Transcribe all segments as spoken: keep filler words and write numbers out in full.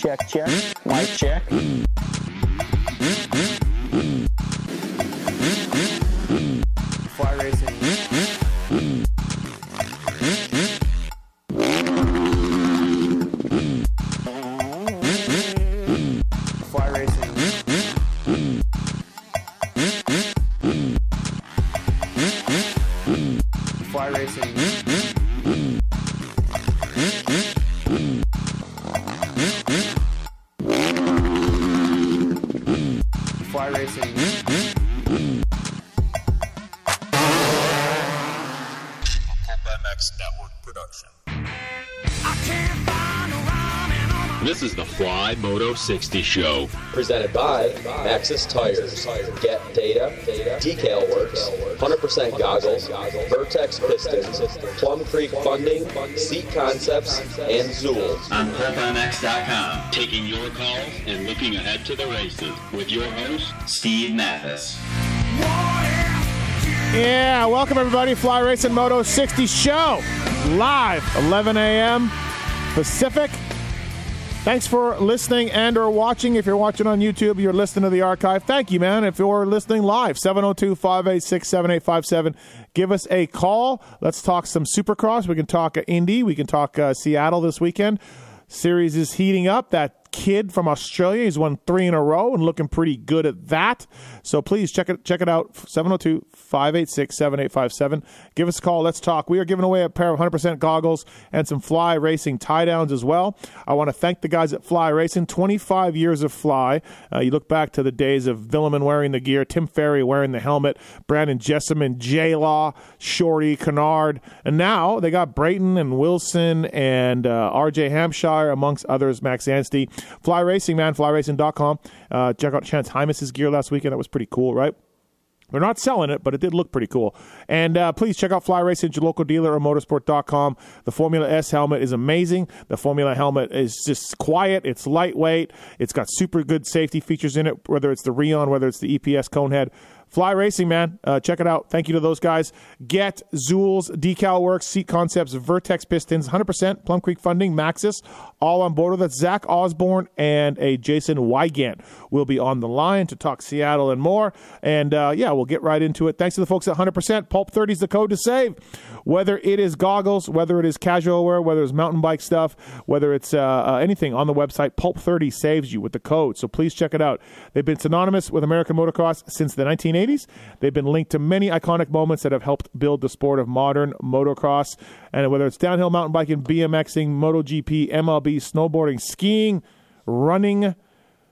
check, check. Mic check. Fly racing. Fly racing. Fly racing. Fly racing. Network production. This is the Fly Moto sixty Show. Presented by Maxxis Tires. Get data, Decal Works, one hundred percent Goggles, Vertex Pistons, Plum Creek Funding, Seat Concepts, and Zool. On Pulp M X dot com, taking your calls and looking ahead to the races with your host, Steve Mathis. Yeah, welcome everybody. Fly Racing Moto sixty Show. Live, eleven a.m. Pacific. Thanks for listening and or watching. If you're watching on YouTube, you're listening to the archive. Thank you, man. If you're listening live, seven oh two, five eight six, seven eight five seven. Give us a call. Let's talk some Supercross. We can talk uh, Indy. We can talk uh, Seattle this weekend. Series is heating up. That kid from Australia, he's won three in a row and looking pretty good at that. So please check it check it out, seven oh two, five eight six, seven eight five seven. Give us a call. Let's talk. We are giving away a pair of one hundred percent goggles and some Fly Racing tie-downs as well. I want to thank the guys at Fly Racing. twenty-five years of Fly. Uh, you look back to the days of Villeman wearing the gear, Tim Ferry wearing the helmet, Brandon Jessamine, J-Law, Shorty, Kennard, and now they got Brayton and Wilson and uh, R J Hampshire, amongst others, Max Anstey. Fly Racing, man, fly racing dot com. Uh, check out Chance Hymas's gear last weekend. That was pretty cool, right? They're not selling it, but it did look pretty cool. And uh, please check out Fly Racing at your local dealer or motorsport dot com. The Formula S helmet is amazing. The Formula helmet is just quiet. It's lightweight. It's got super good safety features in it, whether it's the Rheon, whether it's the E P S cone head. Fly Racing, man. Uh, check it out. Thank you to those guys. Get Zool's, Decal Works, Seat Concepts, Vertex Pistons, one hundred percent Plum Creek Funding, Maxxis, all on board with us. Zach Osborne and a Jason Wygant will be on the line to talk Seattle and more. And, uh, yeah, we'll get right into it. Thanks to the folks at one hundred percent. Pulp thirty is the code to save. Whether it is goggles, whether it is casual wear, whether it's mountain bike stuff, whether it's uh, uh, anything on the website, Pulp thirty saves you with the code. So please check it out. They've been synonymous with American motocross since the nineteen eighties. They've been linked to many iconic moments that have helped build the sport of modern motocross. And whether it's downhill mountain biking, BMXing, MotoGP, M L B, snowboarding, skiing, running, and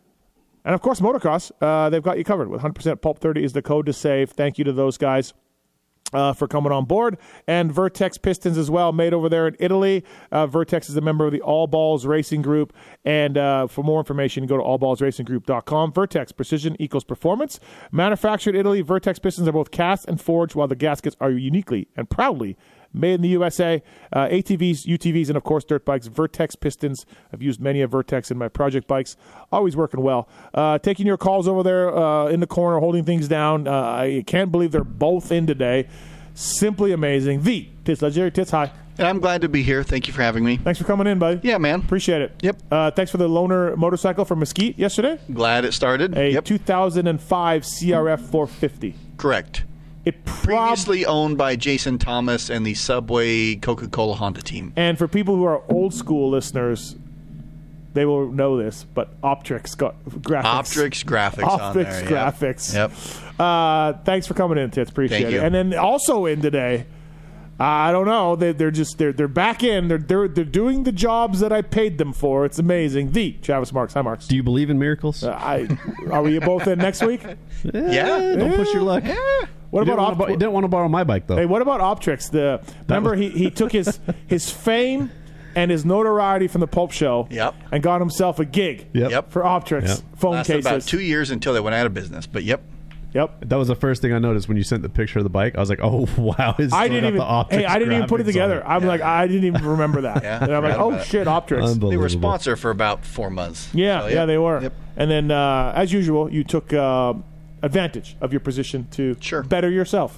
of course motocross, uh, they've got you covered. With one hundred percent Pulp thirty is the code to save. Thank you to those guys Uh, for coming on board. And Vertex Pistons as well, made over there in Italy. Uh, Vertex is a member of the All Balls Racing Group. And uh, for more information, go to all balls racing group dot com. Vertex, precision equals performance. Manufactured in Italy, Vertex Pistons are both cast and forged, while the gaskets are uniquely and proudly made in the U S A. Uh, A T Vs, U T Vs, and of course dirt bikes. Vertex Pistons. I've used many of Vertex in my project bikes. Always working well. Uh, taking your calls over there uh, in the corner, holding things down. Uh, I can't believe they're both in today. Simply amazing. The Tits Legendary. Tits, hi. And I'm glad to be here. Thank you for having me. Thanks for coming in, buddy. Yeah, man. Appreciate it. Yep. Uh, thanks for the loaner motorcycle from Mesquite yesterday. Glad it started. A yep. two thousand five C R F four fifty. Correct. It prob- Previously owned by Jason Thomas and the Subway Coca-Cola Honda team. And for people who are old school listeners, they will know this, but Optrix got graphics. Optrix graphics Optrix on there. graphics. Yep. Uh, thanks for coming in, Tits. Appreciate Thank it. you. And then also in today, uh, I don't know. They, they're just they're they're back in. They're they're they're doing the jobs that I paid them for. It's amazing. The Travis Marks. Hi, Marks. Do you believe in miracles? Uh, I are we both in next week? Yeah. Don't push your luck. Yeah. What You about didn't, wanna, Op- you didn't want to borrow my bike, though. Hey, what about Optrix? The remember was- he, he took his his fame and his notoriety from the Pulp Show, Yep. and got himself a gig, Yep. Yep. for Optrix Yep. phone Lasted cases. about two years until they went out of business. But yep. Yep. That was the first thing I noticed when you sent the picture of the bike. I was like, oh, wow. It's I still didn't got even. the Optrix Hey, I didn't even put it graphics together. on I'm like, I didn't even remember that. Yeah, and I'm like, forgot oh about it. shit, Optrix. They were a Unbelievable. sponsor for about four months. Yeah, So, yeah, they were. Yep. And then, uh, as usual, you took uh, advantage of your position to Sure. better yourself. Yeah.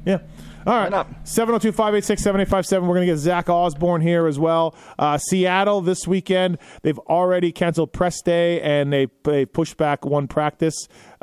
Yeah. All right. seven oh two, five eight six, seven eight five seven. We're going to get Zach Osborne here as well. Uh, Seattle this weekend, they've already canceled press day, and they, they pushed back one practice.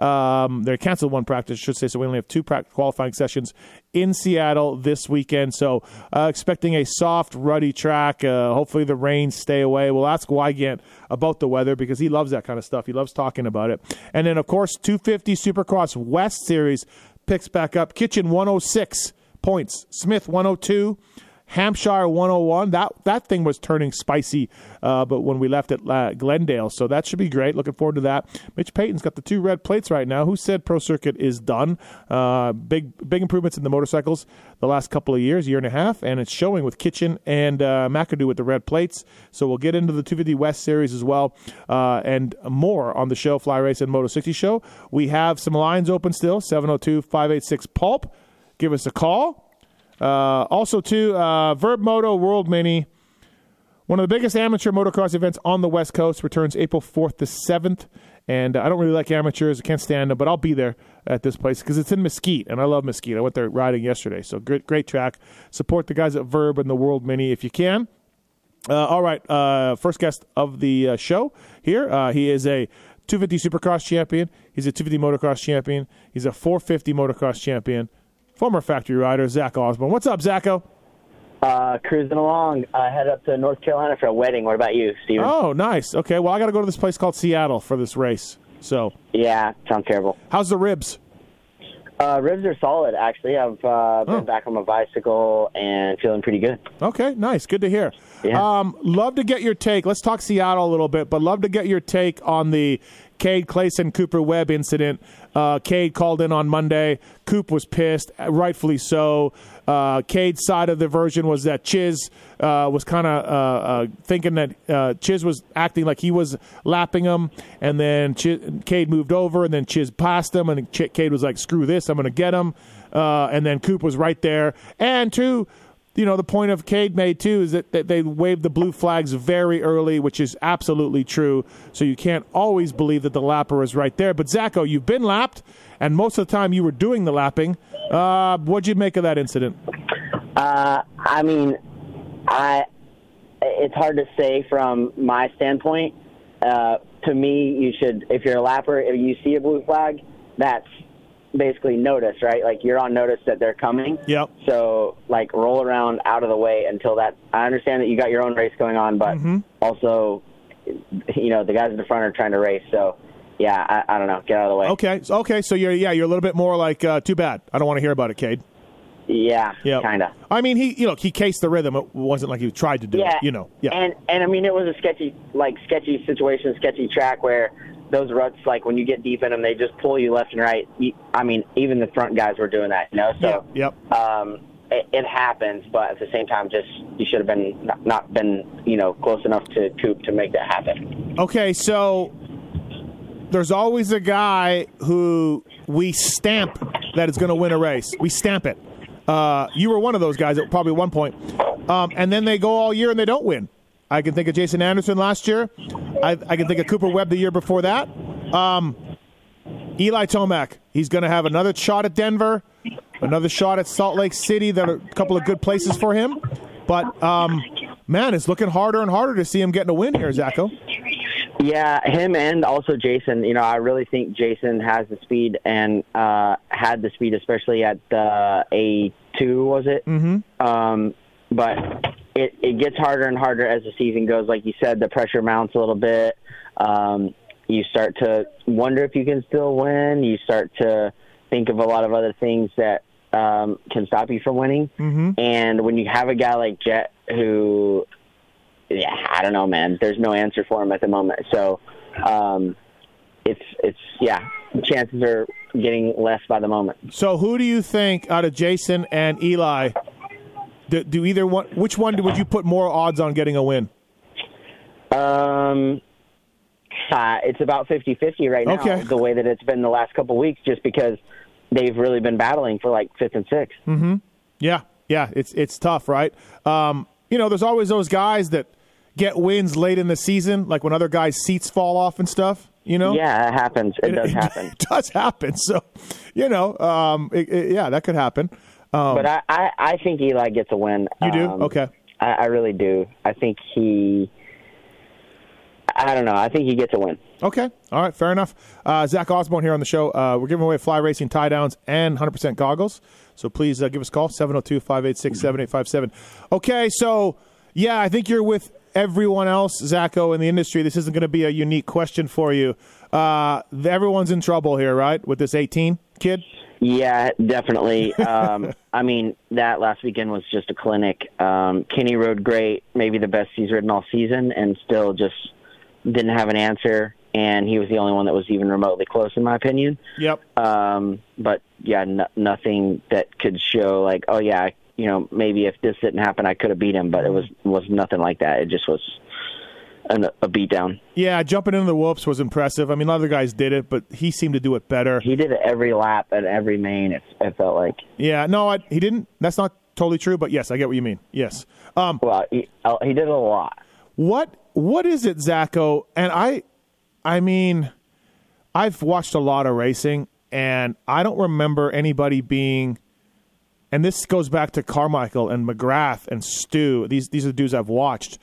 Um, they canceled one practice, I should say, so we only have two practice qualifying sessions in Seattle this weekend. So uh, expecting a soft, ruddy track. Uh, hopefully the rains stay away. We'll ask Wygant about the weather because he loves that kind of stuff. He loves talking about it. And then, of course, two fifty Supercross West Series picks back up. Kitchen one oh six points. Smith one oh two. Hampshire one oh one. That that thing was turning spicy, uh, but when we left at uh, Glendale, so that should be great. Looking forward to that. Mitch Payton's got the two red plates right now. Who said Pro Circuit is done? Uh, big big improvements in the motorcycles the last couple of years, year and a half, and it's showing with Kitchen and uh, McAdoo with the red plates. So we'll get into the two fifty West Series as well, uh, and more on the show, Fly Race and Moto sixty show. We have some lines open still, seven oh two, five eight six, pulp. Give us a call. Uh, also, too, uh, Verb Moto World Mini, one of the biggest amateur motocross events on the West Coast, returns April fourth to seventh. And uh, I don't really like amateurs. I can't stand them, but I'll be there at this place because it's in Mesquite, and I love Mesquite. I went there riding yesterday, so great, great track. Support the guys at Verb and the World Mini if you can. Uh, all right, uh, first guest of the uh, show here. Uh, he is a two fifty Supercross champion. He's a two fifty motocross champion. He's a four fifty motocross champion. Former factory rider, Zach Osborne. What's up, Zacho? Uh, cruising along. I head up to North Carolina for a wedding. What about you, Steven? Oh, nice. Okay, well, I got to go to this place called Seattle for this race. So, yeah, sounds terrible. How's the ribs? Uh, ribs are solid, actually. I've uh, been oh. back on my bicycle and feeling pretty good. Okay, nice. Good to hear. Yeah. Um, love to get your take. Let's talk Seattle a little bit, but love to get your take on the Cade Clayson Cooper Webb incident. Uh, Cade called in on Monday. Coop was pissed, rightfully so. Uh, Cade's side of the version was that Chiz uh, was kind of uh, uh, thinking that uh, Chiz was acting like he was lapping him, and then Chiz, Cade moved over, and then Chiz passed him, and Ch- Cade was like, screw this, I'm going to get him. Uh, and then Coop was right there. And two, you know, the point of Cade made, too, is that, that they waved the blue flags very early, which is absolutely true. So you can't always believe that the lapper is right there. But, Zacho, you've been lapped, and most of the time you were doing the lapping. Uh, what'd you make of that incident? Uh, I mean, I it's hard to say from my standpoint. Uh, to me, you should, if you're a lapper, if you see a blue flag, that's basically notice, right? Like, you're on notice that they're coming. Yep. So, like, roll around out of the way until that. I understand that you got your own race going on, but mm-hmm. also, you know, the guys in the front are trying to race. So, yeah, I, I don't know. Get out of the way. Okay. Okay. So you're yeah, you're a little bit more like uh, too bad. I don't want to hear about it, Cade. Yeah. Yeah. Kind of. I mean, he you know he cased the rhythm. It wasn't like he tried to do yeah. it. You know. Yeah. And and I mean, it was a sketchy, like sketchy situation, sketchy track where those ruts, like when you get deep in them, they just pull you left and right. You, I mean, even the front guys were doing that, you know. So, yep. um, it, it happens, but at the same time, just you should have been not, not been, you know, close enough to Coop to make that happen. Okay, so there's always a guy who we stamp that is going to win a race. We stamp it. Uh, you were one of those guys at probably one point, um, and then they go all year and they don't win. I can think of Jason Anderson last year. I, I can think of Cooper Webb the year before that. Um, Eli Tomac, he's going to have another shot at Denver, another shot at Salt Lake City. That are a couple of good places for him. But, um, man, it's looking harder and harder to see him getting a win here, Zacho. Yeah, him and also Jason. You know, I really think Jason has the speed and uh, had the speed, especially at the A two, was it? Mm-hmm. Um, but it, it gets harder and harder as the season goes. Like you said, the pressure mounts a little bit. Um, you start to wonder if you can still win. You start to think of a lot of other things that um, can stop you from winning. Mm-hmm. And when you have a guy like Jet who, yeah, I don't know, man, there's no answer for him at the moment. So um, it's, it's yeah, chances are getting less by the moment. So who do you think out of Jason and Eli, do, do either one, which one would you put more odds on getting a win? Um, uh, it's about fifty-fifty right now, okay. The way that it's been the last couple of weeks, just because they've really been battling for like fifth and sixth. Mm-hmm. Yeah, yeah, it's it's tough, right? Um, you know, there's always those guys that get wins late in the season, like when other guys' seats fall off and stuff. You know? Yeah, it happens. It, it does it, happen. It does happen. So, you know, um, it, it, yeah, that could happen. Um, but I, I, I think Eli gets a win. You do? Um, Okay. I, I really do. I think he. I don't know. I think he gets a win. Okay. All right. Fair enough. Uh, Zach Osborne here on the show. Uh, we're giving away Fly Racing tie downs and one hundred percent goggles. So please uh, give us a call, seven oh two, five eight six, seven eight five seven. Okay. So, yeah, I think you're with everyone else, Zacho, in the industry. This isn't going to be a unique question for you. Uh, everyone's in trouble here, right, with this eighteen kid? Yeah, definitely. Um, I mean, that last weekend was just a clinic. Um, Kenny rode great, maybe the best he's ridden all season, and still just didn't have an answer. And he was the only one that was even remotely close, in my opinion. Yep. Um, but, yeah, no, nothing that could show, like, oh, yeah, you know, maybe if this didn't happen, I could have beat him. But it was was nothing like that. It just was an, a beatdown. Yeah, jumping into the whoops was impressive. I mean, other guys did it, but he seemed to do it better. He did it every lap at every main, it, it felt like. Yeah, no, I, he didn't. That's not totally true, but yes, I get what you mean. Yes. Um, well, he, he did it a lot. What What is it, Zacho? And I, I mean, I've watched a lot of racing, and I don't remember anybody being, and this goes back to Carmichael and McGrath and Stu. These These are the dudes I've watched.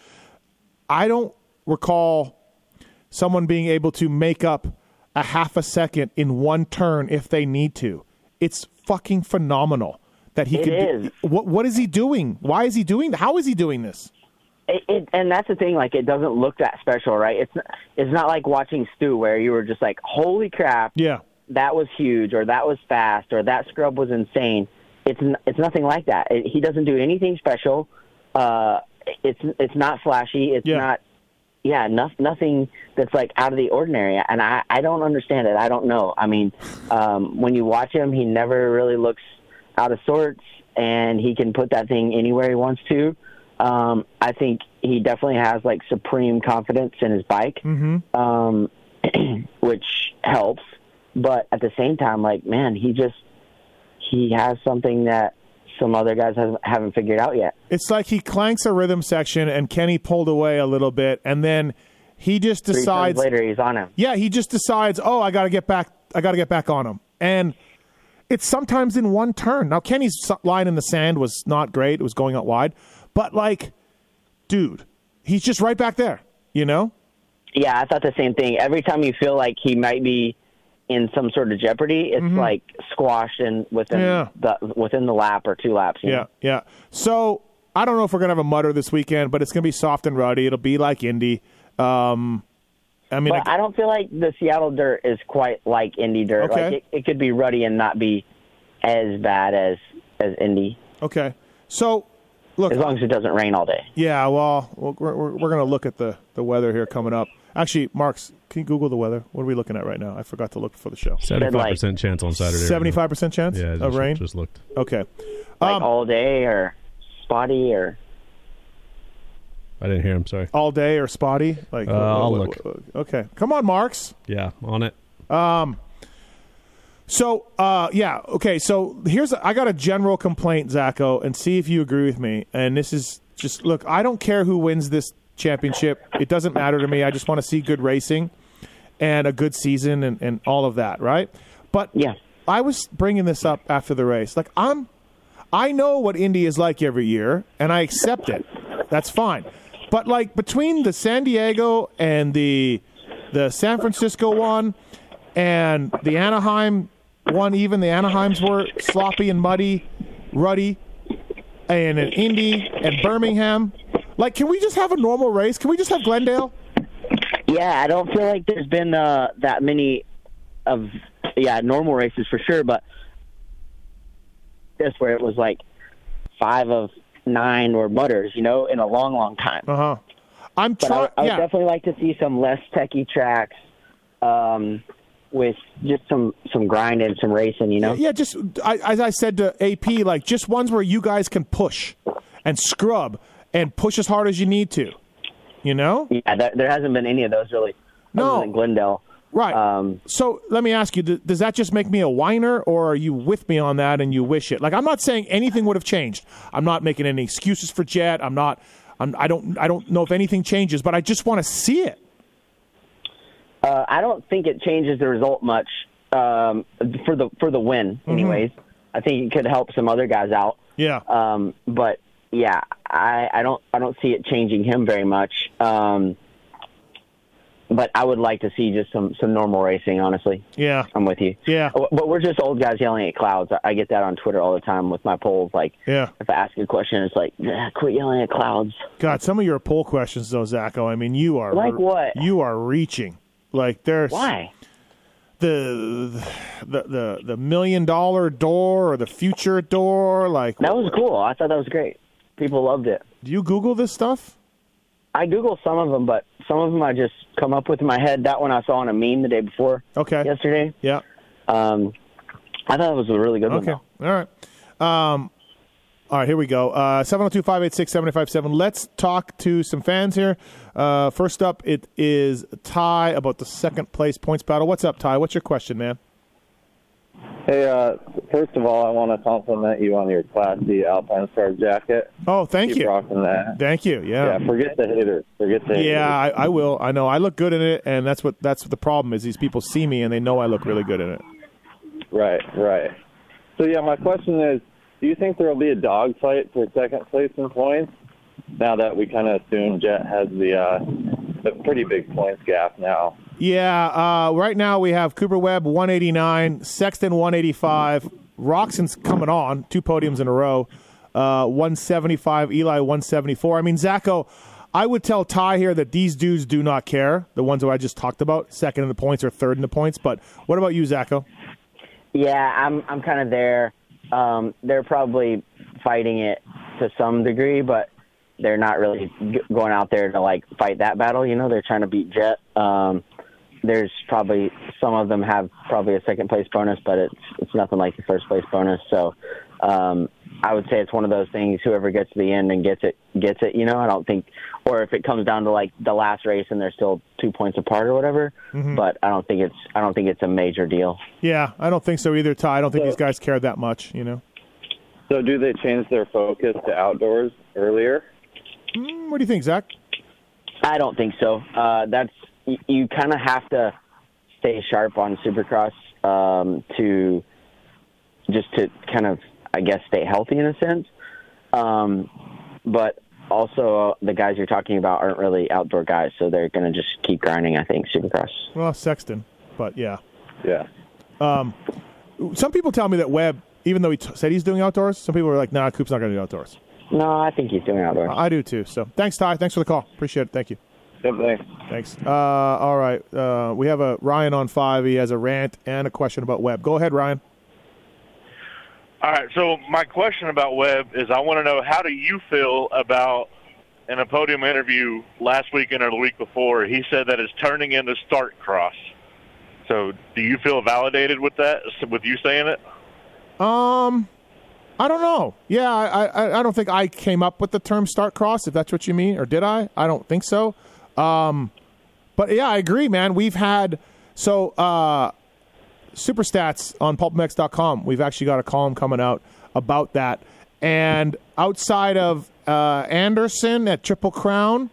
I don't recall someone being able to make up a half a second in one turn if they need to. It's fucking phenomenal that he it could is. do. What what is he doing? Why is he doing how is he doing this? It, it, and that's the thing, like, it doesn't look that special, right? It's not, it's not like watching Stu where you were just like, holy crap, Yeah. that was huge, or that was fast, or that scrub was insane. It's it's nothing like that. It, he doesn't do anything special. Uh, it's it's not flashy. It's Yeah. not, yeah, no, nothing that's like out of the ordinary. And I, I don't understand it. I don't know. I mean, um, when you watch him, he never really looks out of sorts, and he can put that thing anywhere he wants to. Um, I think he definitely has like supreme confidence in his bike, Mm-hmm. um, which helps. But at the same time, like, man, he just he has something that some other guys haven't, haven't figured out yet. It's like he clanks a rhythm section and Kenny pulled away a little bit, and then he just Three decides turns later, he's on him. Yeah, he just decides, oh, I got to get back. I got to get back on him, and it's sometimes in one turn. Now Kenny's line in the sand was not great; it was going out wide, but like, dude, he's just right back there. You know? Yeah, I thought the same thing. Every time you feel like he might be in some sort of jeopardy, it's Mhm. like squashed in within Yeah. the within the lap or two laps. You Yeah, know? yeah. So I don't know if we're gonna have a mutter this weekend, but it's gonna be soft and ruddy. It'll be like Indy. Um, I mean, But I, I don't feel like the Seattle dirt is quite like Indy dirt. Okay. Like it, it could be ruddy and not be as bad as as Indy, okay. So look, as long as it doesn't rain all day. yeah. Well, we're we're, we're gonna look at the the weather here coming up. Actually, Marks, can you Google the weather? What are we looking at right now? I forgot to look before the show. seventy-five percent chance on Saturday. Seventy-five percent chance Yeah, of just, rain. just looked. Okay. Like Um, all day or spotty or I didn't hear him. Sorry. all day or spotty? Like, Uh, I'll look. Okay, come on, Marks. Yeah, on it. Um. So, uh, yeah, okay. So here's I got a general complaint, Zacho, and see if you agree with me. And this is just look. I don't care who wins this championship. It doesn't matter to me. I just want to see good racing and a good season and, and all of that, right? But yeah, I was bringing this up after the race. Like I'm, I know what Indy is like every year, and I accept it. That's fine. But like between the San Diego and the the San Francisco one and the Anaheim one, even the Anaheims were sloppy and muddy, ruddy, and in Indy and Birmingham. Like, can we just have a normal race? Can we just have Glendale? yeah. I don't feel like there's been uh, that many of yeah normal races for sure, but this where it was like five of nine were mutters, you know, in a long, long time. Uh huh. I'm But I, trying. I would Yeah. definitely like to see some less techie tracks, um, with just some some grind and some racing, you know. Yeah, just I, as I said to A P, like just ones where you guys can push and scrub and push as hard as you need to. You know? Yeah, there, there hasn't been any of those really. No. Other than Glendale. Right. Um, so let me ask you: th- Does that just make me a whiner, or are you with me on that and you wish it? Like, I'm not saying anything would have changed. I'm not making any excuses for Jet. I'm not. I'm, I don't. I don't know if anything changes, but I just want to see it. Uh, I don't think it changes the result much um, for the for the win, anyways. I think it could help some other guys out. Yeah. Um, but yeah, I, I don't I don't see it changing him very much. Um, but I would like to see just some, some normal racing, honestly. Yeah. I'm with you. Yeah. But we're just old guys yelling at clouds. I get that on Twitter all the time with my polls. Like, yeah. if I ask a question, it's like, nah, quit yelling at clouds. God, some of your poll questions, though, Zacho, I mean, you are. Like what? You are reaching. Like, there's. Why? The, the the the million dollar door or the future door, like. That was cool. I thought that was great. People loved it. Do you Google this stuff? I Google some of them, but some of them I just come up with in my head. That one I saw on a meme the day before. Okay. Yesterday. Yeah. Um, I thought it was a really good okay. one. Okay. All right. Um, all right, here we go. Uh, seven oh two, five eight six, seven five seven. Let's talk to some fans here. Uh, first up, it is Ty about the second place points battle. What's up, Ty? What's your question, man? Hey, uh, first of all, I want to compliment you on your classy Alpine Star jacket. Oh, thank Keep you. rocking that. Thank you. Yeah. Yeah. Forget the haters. Forget the haters. Yeah, I, I will. I know. I look good in it, and that's what that's what the problem is. These people see me, and they know I look really good in it. Right. Right. So yeah, my question is: do you think there will be a dogfight for second place in points? Now that we kind of assume Jet has the uh, the pretty big points gap now. Yeah, uh, right now we have Cooper Webb one eighty-nine, Sexton one eighty-five, Roxon's coming on, two podiums in a row, uh, one seventy-five, Eli one seventy-four. I mean, Zacho, I would tell Ty here that these dudes do not care, the ones who I just talked about, second in the points or third in the points. But what about you, Zacho? Yeah, I'm I'm kind of there. Um, they're probably fighting it to some degree, but they're not really g- going out there to like fight that battle. You know, they're trying to beat Jet. Um, there's probably some of them have probably a second place bonus, but it's it's nothing like the first place bonus. So um, I would say it's one of those things. Whoever gets to the end and gets it gets it. You know, I don't think, or if it comes down to like the last race and they're still two points apart or whatever. Mm-hmm. But I don't think it's I don't think it's a major deal. Yeah, I don't think so either, Ty. I don't think so, these guys care that much. You know. So do they change their focus to outdoors earlier? Mm, what do you think, Zach? I don't think so. Uh, that's you, you kind of have to stay sharp on Supercross um, to just to kind of, I guess, stay healthy in a sense. Um, but also, uh, the guys you're talking about aren't really outdoor guys, so they're going to just keep grinding, I think, Supercross. Well, Sexton, but yeah. Yeah. Um, some people tell me that Webb, even though he t- said he's doing outdoors, some people are like, nah, Coop's not going to do outdoors. No, I think he's doing outdoors. I do too. So thanks, Ty. Thanks for the call. Appreciate it. Thank you. Yep, thanks. Thanks. Uh, all right. Uh, we have a Ryan on five. He has a rant and a question about Webb. Go ahead, Ryan. All right. So my question about Webb is I want to know, how do you feel about, in a podium interview last weekend or the week before, he said that it's turning into start cross. So do you feel validated with that, with you saying it? Um, I don't know. Yeah, I, I, I don't think I came up with the term start cross, if that's what you mean, or did I? I don't think so. Um, but yeah, I agree, man. We've had so uh, Superstats on pulp m x dot com. We've actually got a column coming out about that. And outside of uh, Anderson at Triple Crown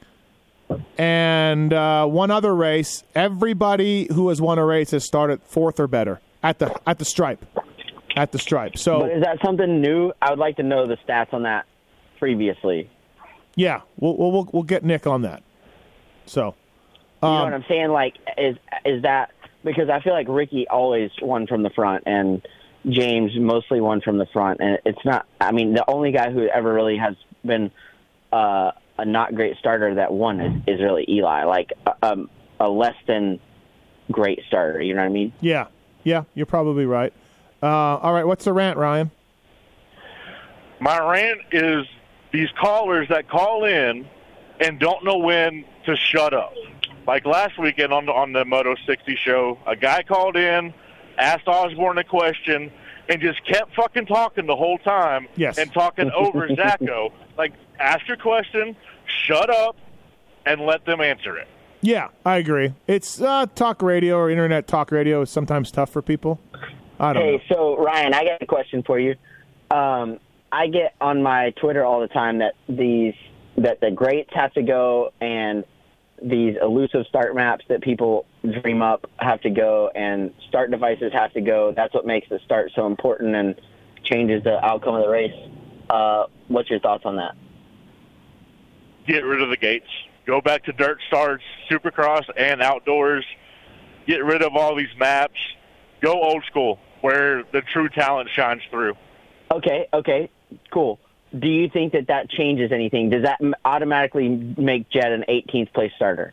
and uh, one other race, everybody who has won a race has started fourth or better at the at the stripe. At the stripe. So, but is that something new? I would like to know the stats on that previously. Yeah, we'll we'll we'll get Nick on that. So, um, you know what I'm saying? Like, is is that because I feel like Ricky always won from the front and James mostly won from the front, and it's not. I mean, the only guy who ever really has been uh, a not great starter that won is, is really Eli, like a, a less than great starter. You know what I mean? Yeah, yeah, you're probably right. Uh, all right, what's the rant, Ryan? My rant is these callers that call in and don't know when to shut up. Like last weekend on the, on the Moto sixty show, a guy called in, asked Osborne a question, and just kept fucking talking the whole time. Yes. And talking over Zacho. Like, ask your question, shut up, and let them answer it. Yeah, I agree. It's uh, talk radio or internet talk radio is sometimes tough for people. I don't hey, know. so Ryan, I got a question for you. Um, I get on my Twitter all the time that these that the greats have to go and these elusive start maps that people dream up have to go and start devices have to go. That's what makes the start so important. And changes the outcome of the race. Uh, what's your thoughts on that? Get rid of the gates. Go back to dirt starts, supercross, and outdoors. Get rid of all these maps. Go old school, where the true talent shines through. Okay, okay, cool. Do you think that that changes anything? Does that automatically make Jett an eighteenth place starter?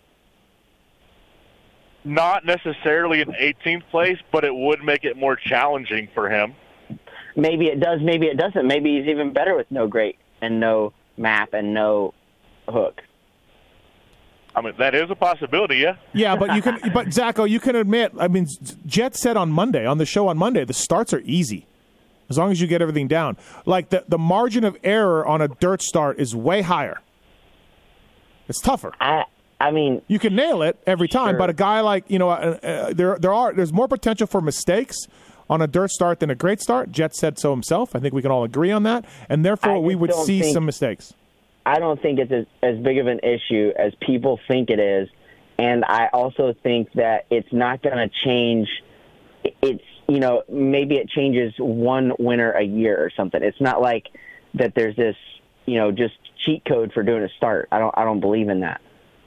Not necessarily an eighteenth place, but it would make it more challenging for him. Maybe it does, maybe it doesn't. Maybe he's even better with no grate and no map and no hook. I mean, that is a possibility, yeah. Yeah, but you can, but Zacho, you can admit. I mean, Jett said on Monday, on the show on Monday, the starts are easy as long as you get everything down. Like the the margin of error on a dirt start is way higher. It's tougher. I I mean, you can nail it every time, sure. but a guy like you know, uh, uh, there there are there's more potential for mistakes on a dirt start than a great start. Jett said so himself. I think we can all agree on that, and therefore I we would don't see think- some mistakes. I don't think it's as, as big of an issue as people think it is. And I also think that it's not going to change. It's, you know, maybe it changes one winner a year or something. It's not like that there's this, you know, just cheat code for doing a start. I don't I don't believe in that.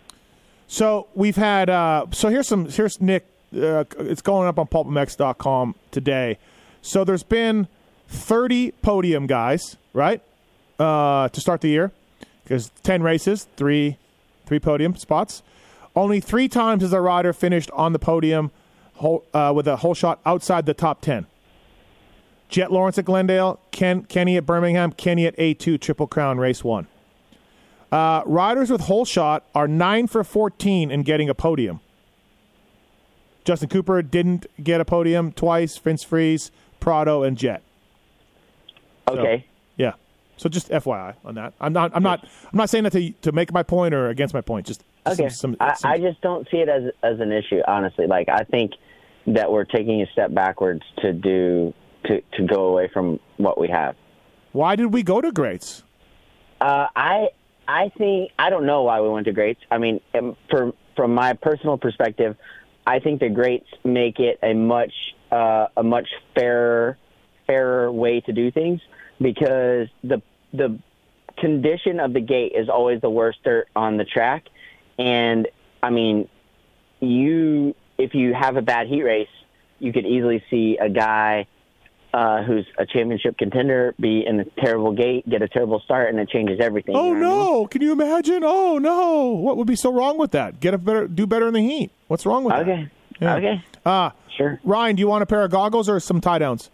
So we've had, uh, so here's some, here's Nick, uh, it's going up on pulp m x dot com today. So there's been thirty podium guys, right, uh, to start the year. Because ten races, three three podium spots. Only three times has a rider finished on the podium whole, uh, with a whole shot outside the top ten. Jett Lawrence at Glendale, Ken, Kenny at Birmingham, Kenny at A two Triple Crown Race one. Uh, riders with whole shot are nine for fourteen in getting a podium. Justin Cooper didn't get a podium twice, Vince Fries, Prado, and Jett. Okay. So, yeah. So just F Y I on that. I'm not. I'm not. I'm not saying that to to make my point or against my point. Just Okay. Some, some, I, some, I just don't see it as as an issue, honestly. Like I think that we're taking a step backwards to do to to go away from what we have. Why did we go to greats? Uh, I I think I don't know why we went to greats. I mean, um, for from my personal perspective, I think the greats make it a much uh, a much fairer fairer way to do things. Because the the condition of the gate is always the worst dirt on the track, and I mean, you if you have a bad heat race, you could easily see a guy uh, who's a championship contender be in a terrible gate, get a terrible start, and it changes everything. Oh you know what I no! mean? Can you imagine? Oh no! What would be so wrong with that? Get a better, do better in the heat. What's wrong with Okay. that? Yeah. Okay. Ah, uh, sure. Ryan, do you want a pair of goggles or some tie downs?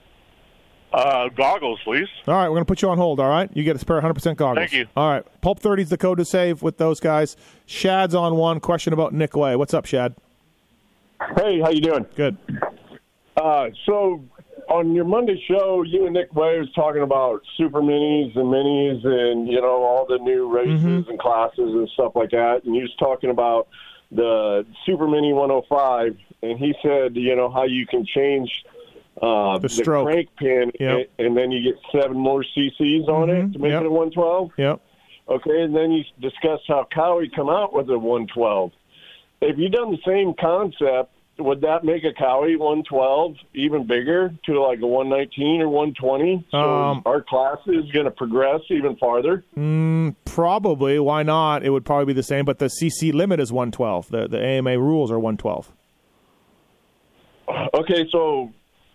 Uh, goggles, please. All right, we're going to put you on hold, all right? You get a pair of one hundred percent goggles. Thank you. All right. Pulp thirty is the code to save with those guys. Shad's on one. Question about Nick Way. What's up, Shad? Hey, how you doing? Good. Uh, so on your Monday show, you and Nick Way was talking about super minis and minis and, you know, all the new races Mm-hmm. and classes and stuff like that. And you was talking about the Super Mini one oh five, and he said, you know, how you can change uh, The the, stroke. crank pin, Yep. and, and then you get seven more C Cs on Mhm. it to make Yep. it a one twelve. Yep. Okay, and then you discussed how Cowie come out with a one twelve. If you done the same concept, would that make a Cowie one twelve even bigger to like a one nineteen or one twenty? So Um, our class is going to progress even farther? Mm, probably. Why not? It would probably be the same, but the C C limit is one twelve. The, the A M A rules are one twelve. Okay, so...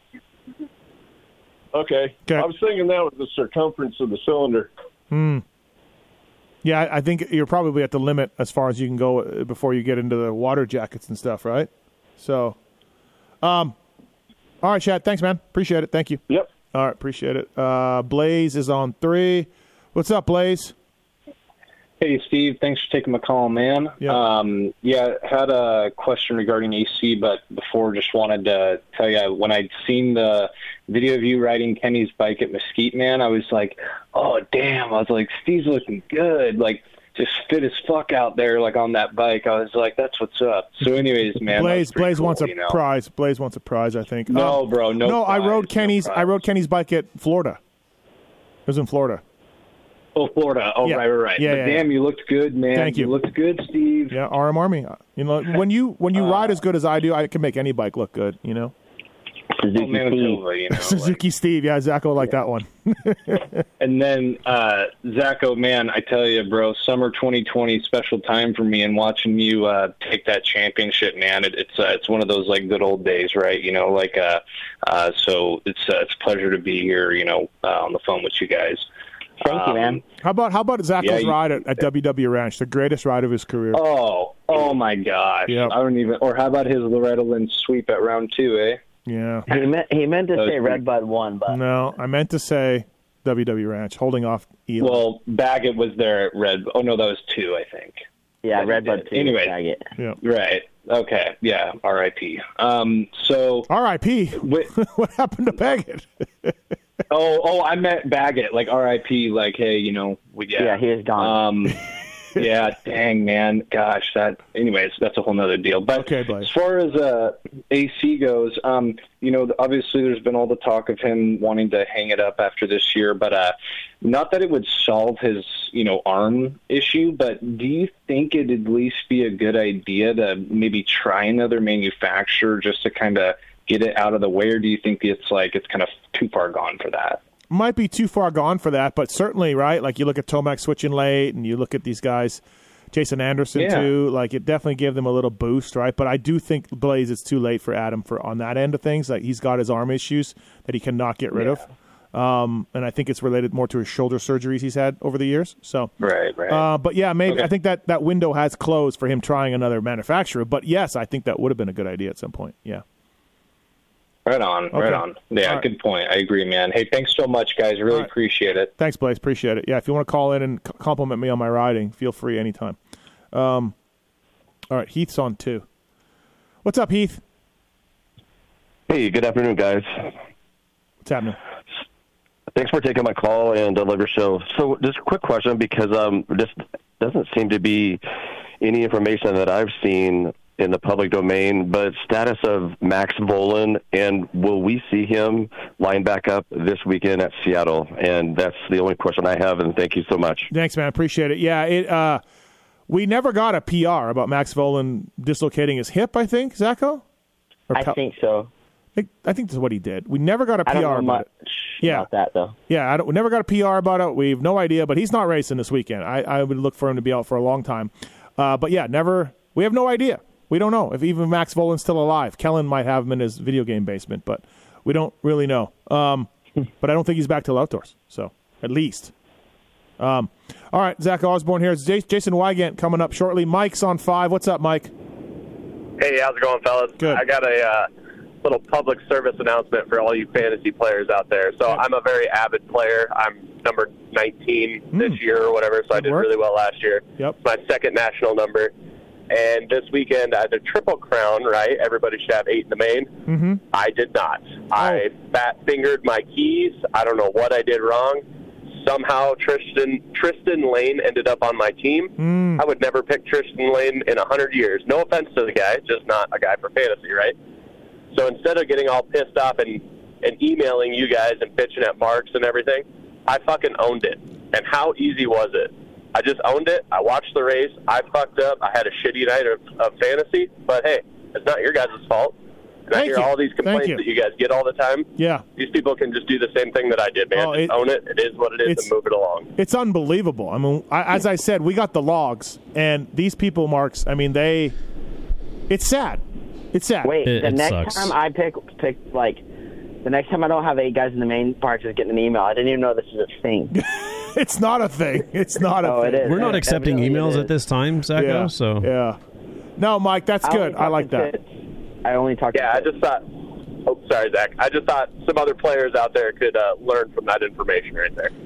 Okay. Okay. I was thinking that was the circumference of the cylinder. Hmm. Yeah, I I think you're probably at the limit as far as you can go uh, before you get into the water jackets and stuff, right? So, um, all right, Chad. Thanks, man. Appreciate it. Thank you. Yep. All right, appreciate it. Uh, Blaze is on three. What's up, Blaze? Hey, Steve. Thanks for taking my call, man. Yeah. Um, yeah, had a question regarding A C, but before, just wanted to tell you, when I'd seen the video of you riding Kenny's bike at Mesquite, man, I was like, oh, damn. I was like, Steve's looking good. Like, just fit as fuck out there, like, on that bike. I was like, that's what's up. So anyways, man. Blaze Blaze cool, wants a you know? prize. Blaze wants a prize, I think. No, Um, bro, no No, I prize, rode no Kenny's. prize. I rode Kenny's bike at Florida. It was in Florida. Oh, Florida. Oh, Yeah. right, right, right. Yeah, but yeah, damn, yeah. you looked good, man. Thank you. You looked good, Steve. Yeah, R M Army. You know, when you when you Uh, ride as good as I do, I can make any bike look good. You know. Suzuki Oh, Manitoba, you know, Suzuki Steve. Yeah, Zach will like that one. And then, uh, Zacho, man, I tell you, bro, summer twenty twenty, special time for me, and watching you uh, take that championship, man, it, it's uh, it's one of those like good old days, right? You know, like uh, uh, so it's uh, it's a pleasure to be here, you know, uh, on the phone with you guys. Thank um, you, man. How about how about Zacho's Yeah, you- ride at, at W W Ranch, the greatest ride of his career? Oh, oh my gosh! Yep. I don't even. Or how about his Loretta Lynn sweep at round two, eh? Yeah. He meant he meant to That was say pretty- Red Bud won, but No, I meant to say W W Ranch, holding off Eli. Well, Baggett was there at Red. Oh no, that was two, I think. yeah, that Red he Bud did. too. Anyway. Baggett. Yeah. Right. Okay. Yeah. R I P. Um. So. R I P Wait, What happened to Baggett? oh, oh, I meant Baggett, like R I P, like, hey, you know, we, yeah. Yeah, he is gone. Um, yeah, dang, man. Gosh, that, anyways, that's a whole nother deal. But Okay, Blake. as far as uh, A C goes, um, you know, obviously there's been all the talk of him wanting to hang it up after this year, but uh, not that it would solve his, you know, arm issue, but do you think it'd at least be a good idea to maybe try another manufacturer just to kind of get it out of the way, or do you think it's like it's kind of too far gone for that? Might be too far gone for that, but certainly, right? Like you look at Tomac switching late, and you look at these guys, Jason Anderson Yeah. too. Like it definitely gave them a little boost, right? But I do think Blaze, it's too late for Adam for on that end of things. Like he's got his arm issues that he cannot get rid Yeah. of, um, and I think it's related more to his shoulder surgeries he's had over the years. So, Right, right. uh, but yeah, maybe Okay. I think that that window has closed for him trying another manufacturer. But yes, I think that would have been a good idea at some point. Yeah. Right on, Okay. right on. Yeah, All right. good point. I agree, man. Hey, thanks so much, guys. Really All right. appreciate it. Thanks, Blaze. Appreciate it. Yeah, if you want to call in and c- compliment me on my riding, feel free anytime. Um, all right, Heath's on too. What's up, Heath? Hey, good afternoon, guys. What's happening? Thanks for taking my call and uh, love your show. So, just a quick question because um, this doesn't seem to be any information that I've seen in the public domain, but status of Max Volan, and will we see him line back up this weekend at Seattle? And that's the only question I have, and thank you so much. Thanks, man. Appreciate it. Yeah, it. Uh, we never got a P R about Max Volan dislocating his hip, I think, Zacho? Or I Pel- think so. I think, I think that's what he did. We never got a I P R don't know about much it. Yeah. about that though. Yeah, I don't, we never got a P R about it. We have no idea, but he's not racing this weekend. I, I would look for him to be out for a long time. Uh, but yeah, never. We have no idea. We don't know if even Max Volan's still alive. Kellen might have him in his video game basement, but we don't really know. Um, but I don't think he's back till outdoors, so at least. Um, all right, Zach Osborne here. It's J- Jason Wygant coming up shortly. Mike's on five. What's up, Mike? Hey, how's it going, fellas? Good. I got a uh, little public service announcement for all you fantasy players out there. So I'm a very avid player. I'm number nineteen this year or whatever, so I did work. really well last year. Yep. It's my second national number. And this weekend I had a triple crown, right? Everybody should have eight in the main. Mm-hmm. I did not. I fat fingered my keys. I don't know what I did wrong. Somehow Tristan Tristan Lane ended up on my team. Mm. I would never pick Tristan Lane in a hundred years. No offense to the guy, just not a guy for fantasy, right? So instead of getting all pissed off and, and emailing you guys and bitching at Marks and everything, I fucking owned it. And how easy was it? I just owned it. I watched the race. I fucked up. I had a shitty night of, of fantasy. But, hey, it's not your guys' fault. And I Thank hear you. all these complaints you. that you guys get all the time. Yeah. These people can just do the same thing that I did, man. Oh, just it- own it. It is what it is it's- and move it along. It's unbelievable. I mean, I, as I said, we got the logs, and these people, Marks, I mean, they – it's sad. It's sad. Wait, It- the it next sucks. time I pick pick like the next time I don't have eight guys in the main park just getting an email. I didn't even know this was a thing. It's not a thing. It's not a Oh, thing. it is. We're not accepting Evidently emails it at is. this time, Zacho, Yeah. so Yeah. No, Mike, that's I good. only I talk like to that. Fitz. I only talk Yeah, I to just thought – oh, sorry, Zach. I just thought some other players out there could uh, learn from that information right there.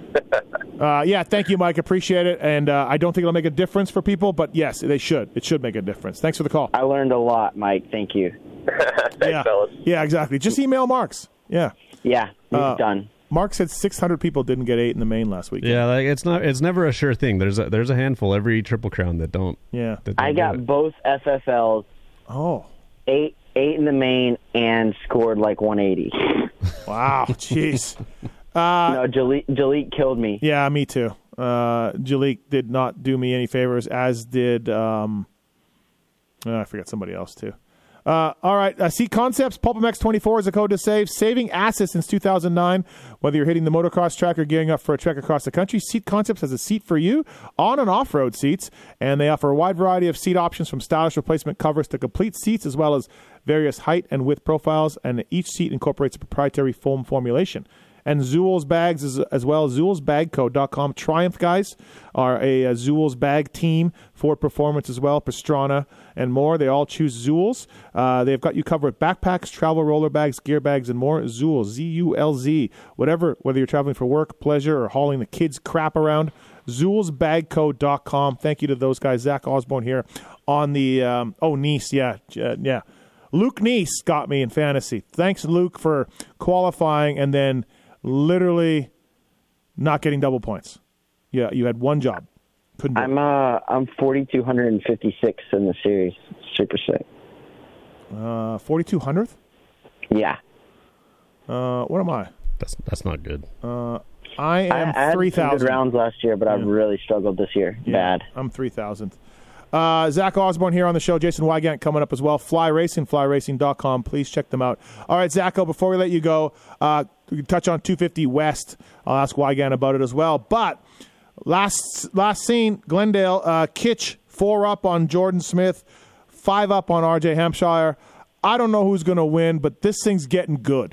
Uh, yeah, thank you, Mike. Appreciate it. And uh, I don't think it'll make a difference for people, but yes, they should. It should make a difference. Thanks for the call. I learned a lot, Mike. Thank you. Thanks, yeah. fellas. Yeah, exactly. Just email Marks. Yeah. Yeah, he's Uh, done. Mark said six hundred people didn't get eight in the main last week. yeah, like it's not it's never a sure thing. There's a there's a handful every Triple Crown that don't. Yeah. That I don't got do it. both F F Ls, Oh. eight eight in the main, and scored like one eighty. Wow. Jeez. Uh, no, Jalik, Jalik killed me. Yeah, me too. Uh, Jalik did not do me any favors, as did um, oh, I forgot somebody else too. Uh, all right, uh, Seat Concepts, PulpMX twenty-four is the code to save. Saving assets since two thousand nine. Whether you're hitting the motocross track or gearing up for a trek across the country, Seat Concepts has a seat for you, on and off-road seats, and they offer a wide variety of seat options from stylish replacement covers to complete seats, as well as various height and width profiles, and each seat incorporates a proprietary foam formulation. And Zool's bags as, as well, zool's bag co dot com. Triumph guys are a, a Zool's bag team. Ford Performance as well, Pastrana, and more. They all choose Zool's. Uh, they've got you covered with backpacks, travel roller bags, gear bags, and more. Zool, Z U L Z. Whatever, whether you're traveling for work, pleasure, or hauling the kids' crap around, zool's bag co dot com. Thank you to those guys. Zach Osborne here on the, um, oh, Nice, yeah, uh, yeah. Luke Nice got me in fantasy. Thanks, Luke, for qualifying and then literally not getting double points. Yeah, you had one job. Couldn't do it. I'm uh I'm forty-two fifty-six in the series. Super sick. Uh, forty-two hundredth? Yeah. Uh, what am I? That's that's not good. Uh, I am I, I three had some thousand. good rounds last year, but I've really struggled this year. Yeah, Bad. I'm three thousandth. Uh, Zach Osborne here on the show. Jason Wygant coming up as well. Fly Racing, fly racing dot com. Please check them out. All right, Zacho, before we let you go, uh, we can touch on two fifty West. I'll ask Wygant about it as well. But last last scene, Glendale, uh, Kitch, four up on Jordan Smith, five up on R J Hampshire. I don't know who's going to win, but this thing's getting good.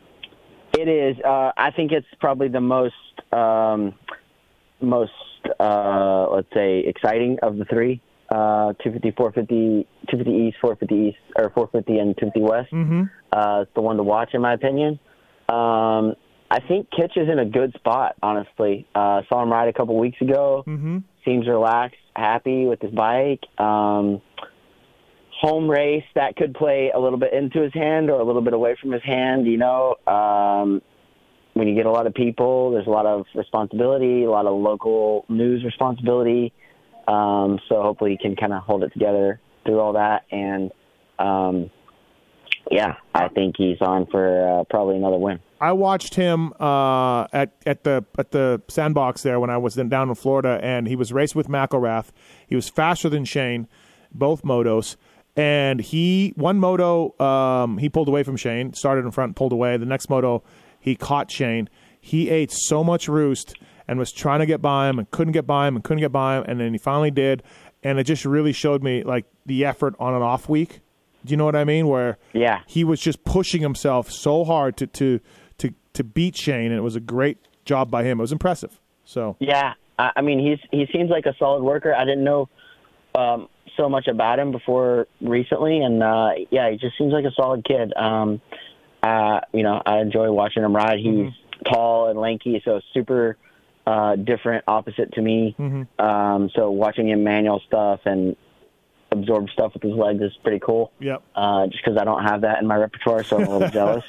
It is. Uh, I think it's probably the most, um, most uh, let's say, exciting of the three. Uh, two fifty, four fifty, two fifty East, four fifty East, or four fifty and two fifty West. Mm-hmm. Uh, it's the one to watch, in my opinion. Um, I think Kitch is in a good spot, honestly. Uh, saw him ride a couple weeks ago. Mm-hmm. Seems relaxed, happy with his bike. Um, home race, that could play a little bit into his hand or a little bit away from his hand, you know. Um, when you get a lot of people, there's a lot of responsibility, a lot of local news responsibility. Um, so hopefully he can kind of hold it together through all that. And, um, yeah, I think he's on for uh, probably another win. I watched him uh, at at the at the sandbox there when I was in, down in Florida, and he was raced with McElrath. He was faster than Shane, both motos. And he, one moto, um, he pulled away from Shane, started in front, pulled away. The next moto, he caught Shane. He ate so much roost and was trying to get by him and couldn't get by him and couldn't get by him. And then he finally did. And it just really showed me, like, the effort on an off week. Do you know what I mean? Where yeah. he was just pushing himself so hard to, to, to, to beat Shane. And it was a great job by him. It was impressive. So yeah, I, I mean, he's he seems like a solid worker. I didn't know um, so much about him before recently, and uh, yeah, he just seems like a solid kid. Um, uh, you know, I enjoy watching him ride. He's mm-hmm. tall and lanky, so super uh, different, opposite to me. Mm-hmm. Um, so watching him manual stuff and absorb stuff with his legs is pretty cool. Yep. Uh, just because I don't have that in my repertoire, so I'm a little jealous.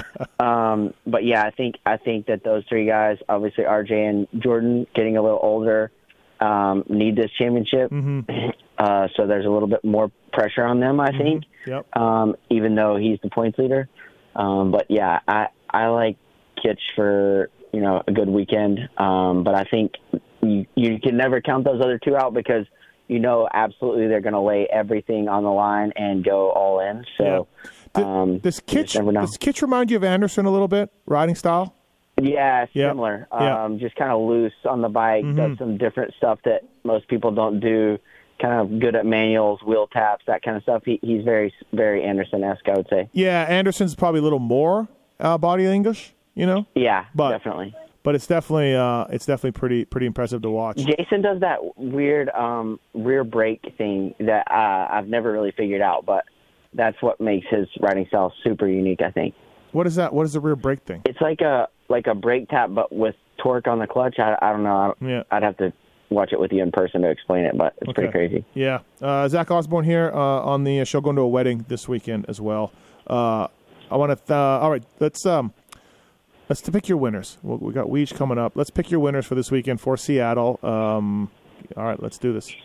Um, but yeah, I think I think that those three guys, obviously R J and Jordan, getting a little older, um, need this championship. Mm-hmm. Uh, so there's a little bit more pressure on them, I mm-hmm. think. Yep. Um, even though he's the points leader. Um, but yeah, I I like Kitch for you know a good weekend. Um, but I think you you can never count those other two out because you know absolutely they're going to lay everything on the line and go all in. So yeah. um, does Kitch does Kitch remind you of Anderson a little bit, riding style? Yeah, yep. similar. Yep. Um, just kind of loose on the bike, mm-hmm. does some different stuff that most people don't do. Kind of good at manuals, wheel taps, that kind of stuff. He, he's very, very Anderson-esque, I would say. Yeah, Anderson's probably a little more uh, body English, you know. Yeah, but, definitely. But it's definitely, uh, it's definitely pretty, pretty impressive to watch. Jason does that weird um, rear brake thing that uh, I've never really figured out, but that's what makes his riding style super unique, I think. What is that? What is the rear brake thing? It's like a like a brake tap, but with torque on the clutch. I, I don't know. I don't, yeah. I'd have to watch it with you in person to explain it, but it's okay. pretty crazy. Yeah. Uh, Zach Osborne here uh, on the show, going to a wedding this weekend as well. Uh, I want to. Th- uh, all right, let's um, let's to pick your winners. We, we got Weege coming up. Let's pick your winners for this weekend for Seattle. Um, all right, let's do this.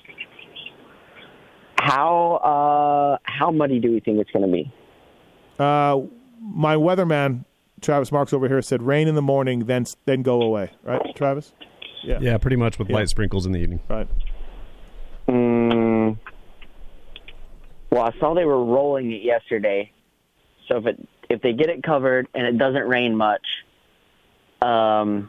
How uh, how muddy do we think it's going to be? Uh, my weatherman Travis Marks over here said rain in the morning, then then go away. Right, Travis? Yeah, yeah, pretty much with yeah. light sprinkles in the evening. Right. Mm, well, Well, I saw they were rolling it yesterday. So if it if they get it covered and it doesn't rain much, um,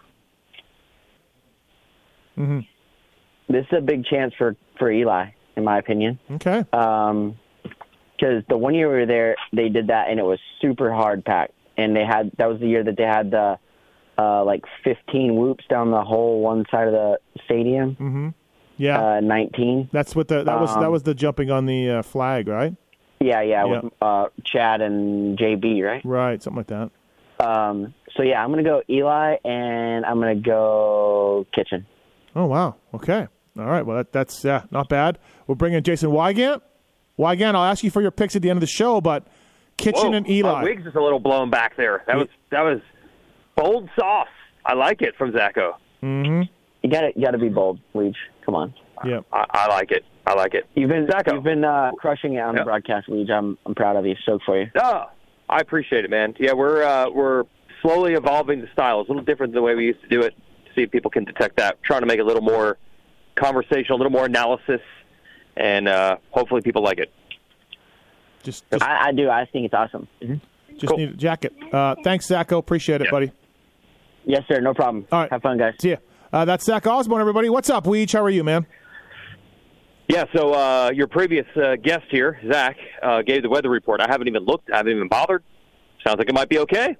mm-hmm. this is a big chance for, for Eli, in my opinion. Okay. Um, because the one year we were there, they did that and it was super hard packed, and they had that was the year that they had the uh, like fifteen whoops down the whole one side of the stadium. Mm-hmm. Yeah. Uh, nineteen. That's what the that was Um, that was the jumping on the uh, flag, right? Yeah, yeah, Yeah. with uh, Chad and J B, right? Right, something like that. Um, so yeah, I'm gonna go Eli, and I'm gonna go Kitchen. Oh wow. Okay. All right. Well, that, that's yeah, not bad. We'll bring in Jason Wygant. Wygant, I'll ask you for your picks at the end of the show, but Kitchen Whoa, and Eli. My wig's just a little blown back there. That was that was bold sauce. I like it from Zacho. Mm-hmm. You gotta you gotta be bold, Weege. Come on. Yeah. I, I like it. I like it. You've been Zacho. you've been uh, crushing it on Yep. the broadcast, Weege. I'm I'm proud of you. Stoked for you. Oh, I appreciate it, man. Yeah, we're uh, we're slowly evolving the style. It's a little different than the way we used to do it. See if people can detect that. Trying to make it a little more conversational, a little more analysis, and uh, hopefully people like it. Just, just I, I do. I think it's awesome. Mm-hmm. Just need a jacket. Uh, thanks, Zacho. Appreciate it, Yeah. buddy. Yes, sir. No problem. All right. Have fun, guys. See ya. Uh, that's Zach Osborne, everybody. What's up, Weege? How are you, man? Yeah, so uh, your previous uh, guest here, Zach, uh, gave the weather report. I haven't even looked. I haven't even bothered. Sounds like it might be okay.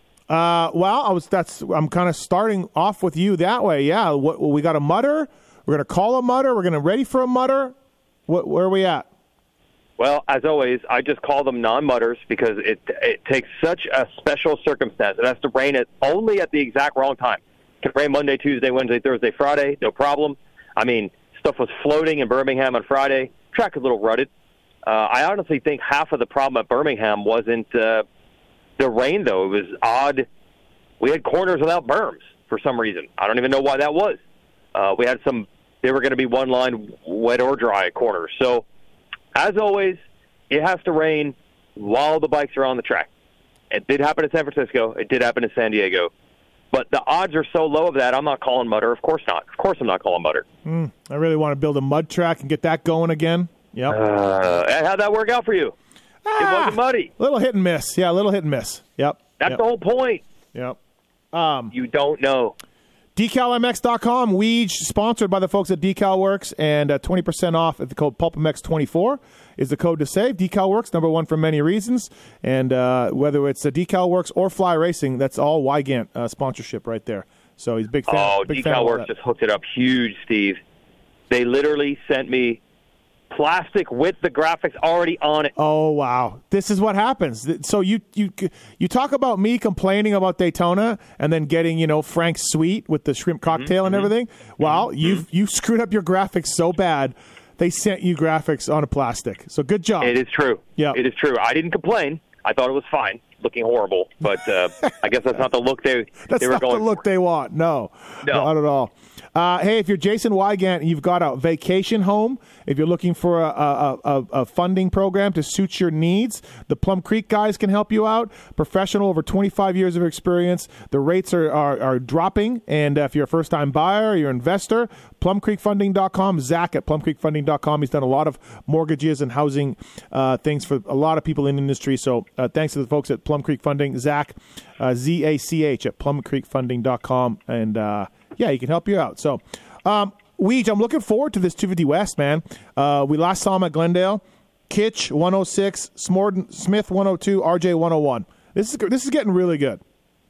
Uh, well, I was. That's. I'm kind of starting off with you that way. Yeah. What we got a mutter. We're gonna call a mutter. We're gonna ready for a mutter. What? Where are we at? Well, as always, I just call them non-mutters because it it takes such a special circumstance. It has to rain at only at the exact wrong time. It can rain Monday, Tuesday, Wednesday, Thursday, Friday, no problem. I mean, stuff was floating in Birmingham on Friday. Track is a little rutted. Uh, I honestly think half of the problem at Birmingham wasn't uh, the rain, though. It was odd. We had corners without berms for some reason. I don't even know why that was. Uh, we had some, they were going to be one-line wet or dry corners. So, as always, it has to rain while the bikes are on the track. It did happen in San Francisco. It did happen in San Diego. But the odds are so low of that, I'm not calling mutter. Of course not. Of course I'm not calling mutter. Mm, I really want to build a mud track and get that going again. Yep. Uh, and how'd that work out for you? Ah, it wasn't muddy. Little hit and miss. Yeah, a little hit and miss. Yep. That's yep. the whole point. Yep. Um, you don't know. decal m x dot com, Weege, sponsored by the folks at DecalWorks, and uh, twenty percent off at the code Pulp M X twenty-four is the code to save. DecalWorks, number one for many reasons, and uh, whether it's a DecalWorks or Fly Racing, that's all Wygant uh, sponsorship right there. So he's a big fan. Oh, big fan of all DecalWorks that. just hooked it up huge, Steve. They literally sent me plastic with the graphics already on it. Oh wow, this is what happens. So you you you talk about me complaining about Daytona and then getting, you know, Frank's Sweet with the shrimp cocktail mm-hmm. and everything. Well, mm-hmm. you've you screwed up your graphics so bad, they sent you graphics on a plastic. So good job. It is true. Yeah, it is true. I didn't complain. I thought it was fine, looking horrible, but uh, I guess that's not the look they that's they were not going the look for. they want. No, no, not at all. Uh, hey, if you're Jason Wygant and you've got a vacation home, if you're looking for a, a, a, a funding program to suit your needs, the Plum Creek guys can help you out. Professional, over twenty-five years of experience. The rates are, are, are dropping, and uh, if you're a first-time buyer or you're an investor, plum creek funding dot com. Zach at plum creek funding dot com. He's done a lot of mortgages and housing uh, things for a lot of people in the industry. So uh, thanks to the folks at Plum Creek Funding. Zach, uh, Z A C H, at plum creek funding dot com. And, uh, yeah, he can help you out. So, um, Weege, I'm looking forward to this two fifty West, man. Uh, we last saw him at Glendale. Kitch, one oh six. Smorden, Smith, one oh two. R J, one oh one. This is this is getting really good.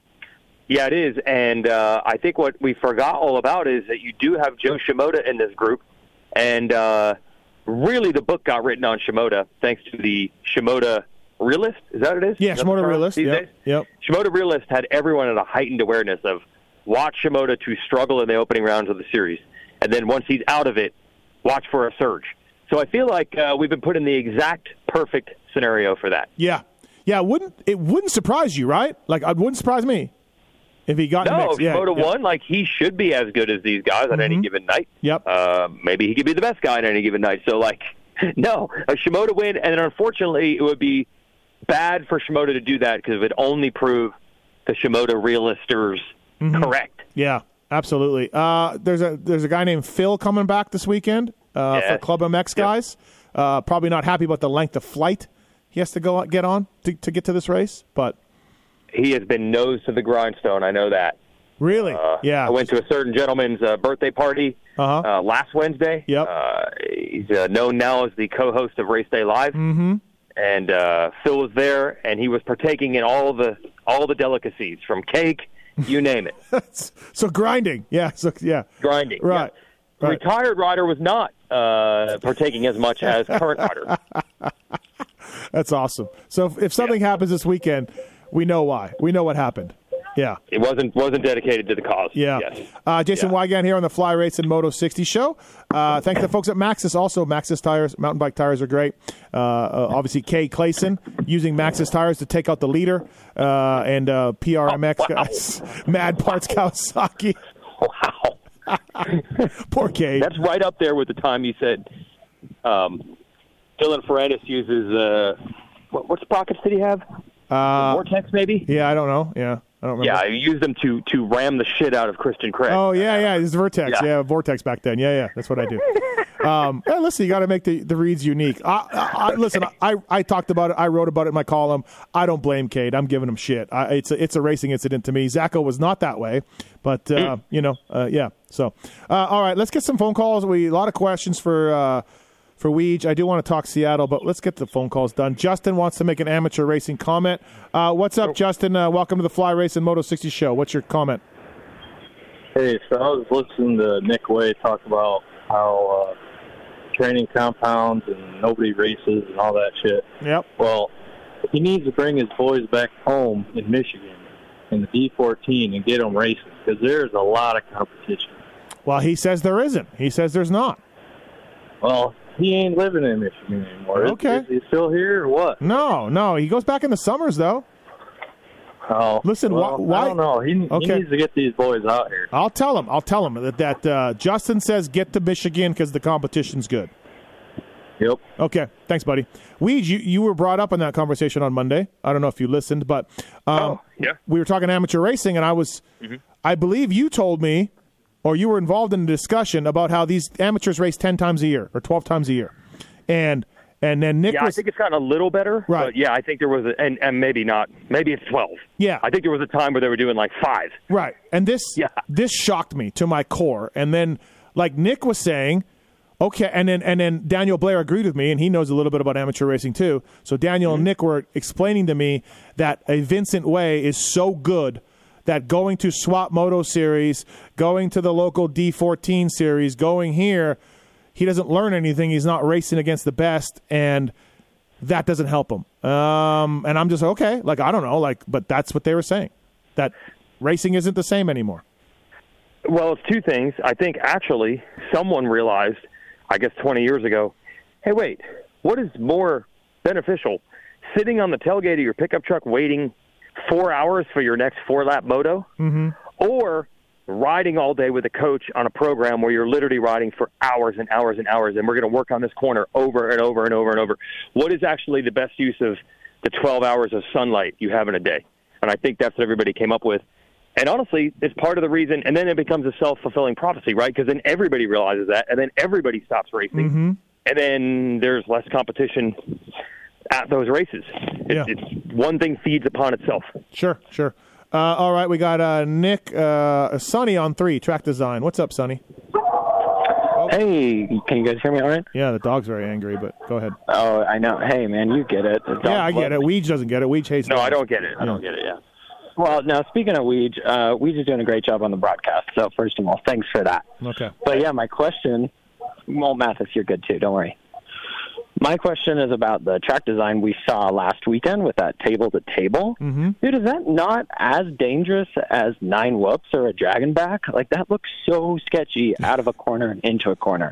Yeah, it is. And uh, I think what we forgot all about is that you do have Joe Shimoda in this group. And uh, really the book got written on Shimoda thanks to the Shimoda Realist. Is that what it is? Yeah, is Shimoda Realist. These Yep. days? Yep. Shimoda Realist had everyone at a heightened awareness of watch Shimoda to struggle in the opening rounds of the series. And then once he's out of it, watch for a surge. So I feel like uh, we've been put in the exact perfect scenario for that. Yeah. Yeah, it wouldn't, it wouldn't surprise you, right? Like, it wouldn't surprise me if he got No, mixed. if Yeah, Shimoda yeah. won, like, he should be as good as these guys on Mm-hmm. any given night. Yep. Uh, maybe he could be the best guy on any given night. So, like, no, a Shimoda win, and then unfortunately it would be bad for Shimoda to do that because it would only prove the Shimoda Realisters Mhm. correct. Yeah, absolutely. Uh, there's a there's a guy named Phil coming back this weekend uh, Yes. for Club M X guys. Uh, probably not happy about the length of flight he has to go get on to, to get to this race, but he has been nose to the grindstone. I know that. Really? Uh, yeah. I went to a certain gentleman's uh, birthday party uh-huh. uh, last Wednesday. Yep. Uh, he's uh, known now as the co-host of Race Day Live. Mm-hmm. And uh, Phil was there, and he was partaking in all the all the delicacies, from cake, you name it. So grinding. Yeah. So yeah. Grinding. Right. Yeah. right. Retired rider was not uh, partaking as much as current rider. That's awesome. So if, if something yeah. happens this weekend, we know why. We know what happened. Yeah. It wasn't wasn't dedicated to the cause. Yeah. Yes. Uh, Jason yeah. Weigandt here on the Fly Racing Moto sixty show. Uh, thanks to the folks at Maxxis. Also, Maxxis tires, mountain bike tires are great. Uh, uh, obviously, Kay Clayson using Maxxis tires to take out the leader. Uh, and uh, P R M X oh, wow. guys, Mad Parts Kawasaki. Wow. Poor Kay. That's right up there with the time you said um, Dylan Ferrandis uses, uh, what, what sprockets did he have? Uh, Vortex, maybe? Yeah, I don't know. Yeah. I don't remember. Yeah, I used them to, to ram the shit out of Christian Craig. Oh, yeah, yeah. This is Vertex. Yeah. yeah, Vortex back then. Yeah, yeah. That's what I do. um, hey, listen, you got to make the, the reads unique. I, I, I, listen, I, I talked about it. I wrote about it in my column. I don't blame Cade. I'm giving him shit. I, it's, a, it's a racing incident to me. Zacho was not that way. But, uh, you know, uh, yeah. So, uh, all right, let's get some phone calls. We A lot of questions for uh, for Weege. I do want to talk Seattle, but let's get the phone calls done. Justin wants to make an amateur racing comment. Uh, what's up, Justin? Uh, welcome to the Fly Racing Moto sixty show. What's your comment? Hey, so I was listening to Nick Way talk about how uh, training compounds and nobody races and all that shit. Yep. Well, he needs to bring his boys back home in Michigan in the D fourteen and get them racing, because there's a lot of competition. Well, he says there isn't. He says there's not. Well, he ain't living in Michigan anymore. Okay. Is, is he still here or what? No, no. He goes back in the summers, though. Oh, Listen, well, wh- why? I don't know. He, okay. he needs to get these boys out here. I'll tell him. I'll tell him that, that uh, Justin says get to Michigan because the competition's good. Yep. Okay. Thanks, buddy. Weege, you, you were brought up in that conversation on Monday. I don't know if you listened, but um, oh, yeah. we were talking amateur racing, and I was, mm-hmm. I believe you told me, or you were involved in a discussion about how these amateurs race ten times a year or twelve times a year. And and then Nick yeah, was, I think it's gotten a little better. Right. But yeah, I think there was a, and, and maybe not. Maybe it's twelve. Yeah. I think there was a time where they were doing like five. Right. And this yeah. this shocked me to my core. And then like Nick was saying, okay, and then and then Daniel Blair agreed with me, and he knows a little bit about amateur racing too. So Daniel mm-hmm. and Nick were explaining to me that a Vincent Way is so good that going to Swap Moto Series, going to the local D fourteen series, going here, he doesn't learn anything. He's not racing against the best, and that doesn't help him. Um, and I'm just, okay, like, I don't know, like, but that's what they were saying, that racing isn't the same anymore. Well, it's two things. I think actually someone realized, I guess twenty years ago, hey, wait, what is more beneficial? Sitting on the tailgate of your pickup truck waiting four hours for your next four-lap moto, mm-hmm. or riding all day with a coach on a program where you're literally riding for hours and hours and hours, and we're going to work on this corner over and over and over and over. What is actually the best use of the twelve hours of sunlight you have in a day? And I think that's what everybody came up with. And honestly, it's part of the reason, and then it becomes a self-fulfilling prophecy, right? Because then everybody realizes that, and then everybody stops racing, mm-hmm. and then there's less competition at those races. It's, yeah. it's one thing feeds upon itself. Sure, sure. Uh, all right, we got uh, Nick, uh, Sonny on three, Track Design. What's up, Sonny? Oh. Hey, can you guys hear me all right? Yeah, the dog's very angry, but go ahead. Oh, I know. Hey, man, you get it. Yeah, I get it. Weege doesn't get it. Weege hates it. No, I don't get it. I don't get it, yeah. Well, now, speaking of Weege, uh, Weege is doing a great job on the broadcast, so first of all, thanks for that. Okay. But, yeah, my question, well, Mathis, you're good too, don't worry. My question is about the track design we saw last weekend with that table-to-table. Mm-hmm. Dude, is that not as dangerous as nine whoops or a dragon back? Like, that looks so sketchy out of a corner and into a corner.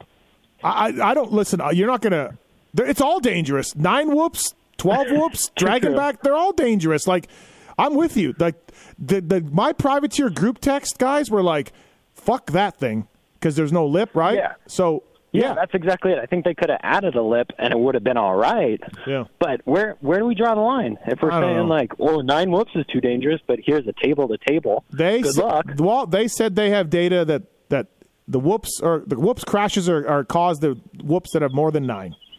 I, I don't, listen, you're not going to, it's all dangerous. Nine whoops, twelve whoops, dragon back, they're all dangerous. Like, I'm with you. Like, the, the my privateer group text guys were like, fuck that thing, because there's no lip, right? Yeah. So, Yeah, yeah, that's exactly it. I think they could have added a lip, and it would have been all right. Yeah. But where where do we draw the line? If we're I don't saying, know. like, oh, nine whoops is too dangerous, but here's a table-to-table. They Good sa- luck. Well, they said they have data that, that the whoops or the whoops crashes are, are caused the whoops that have more than nine.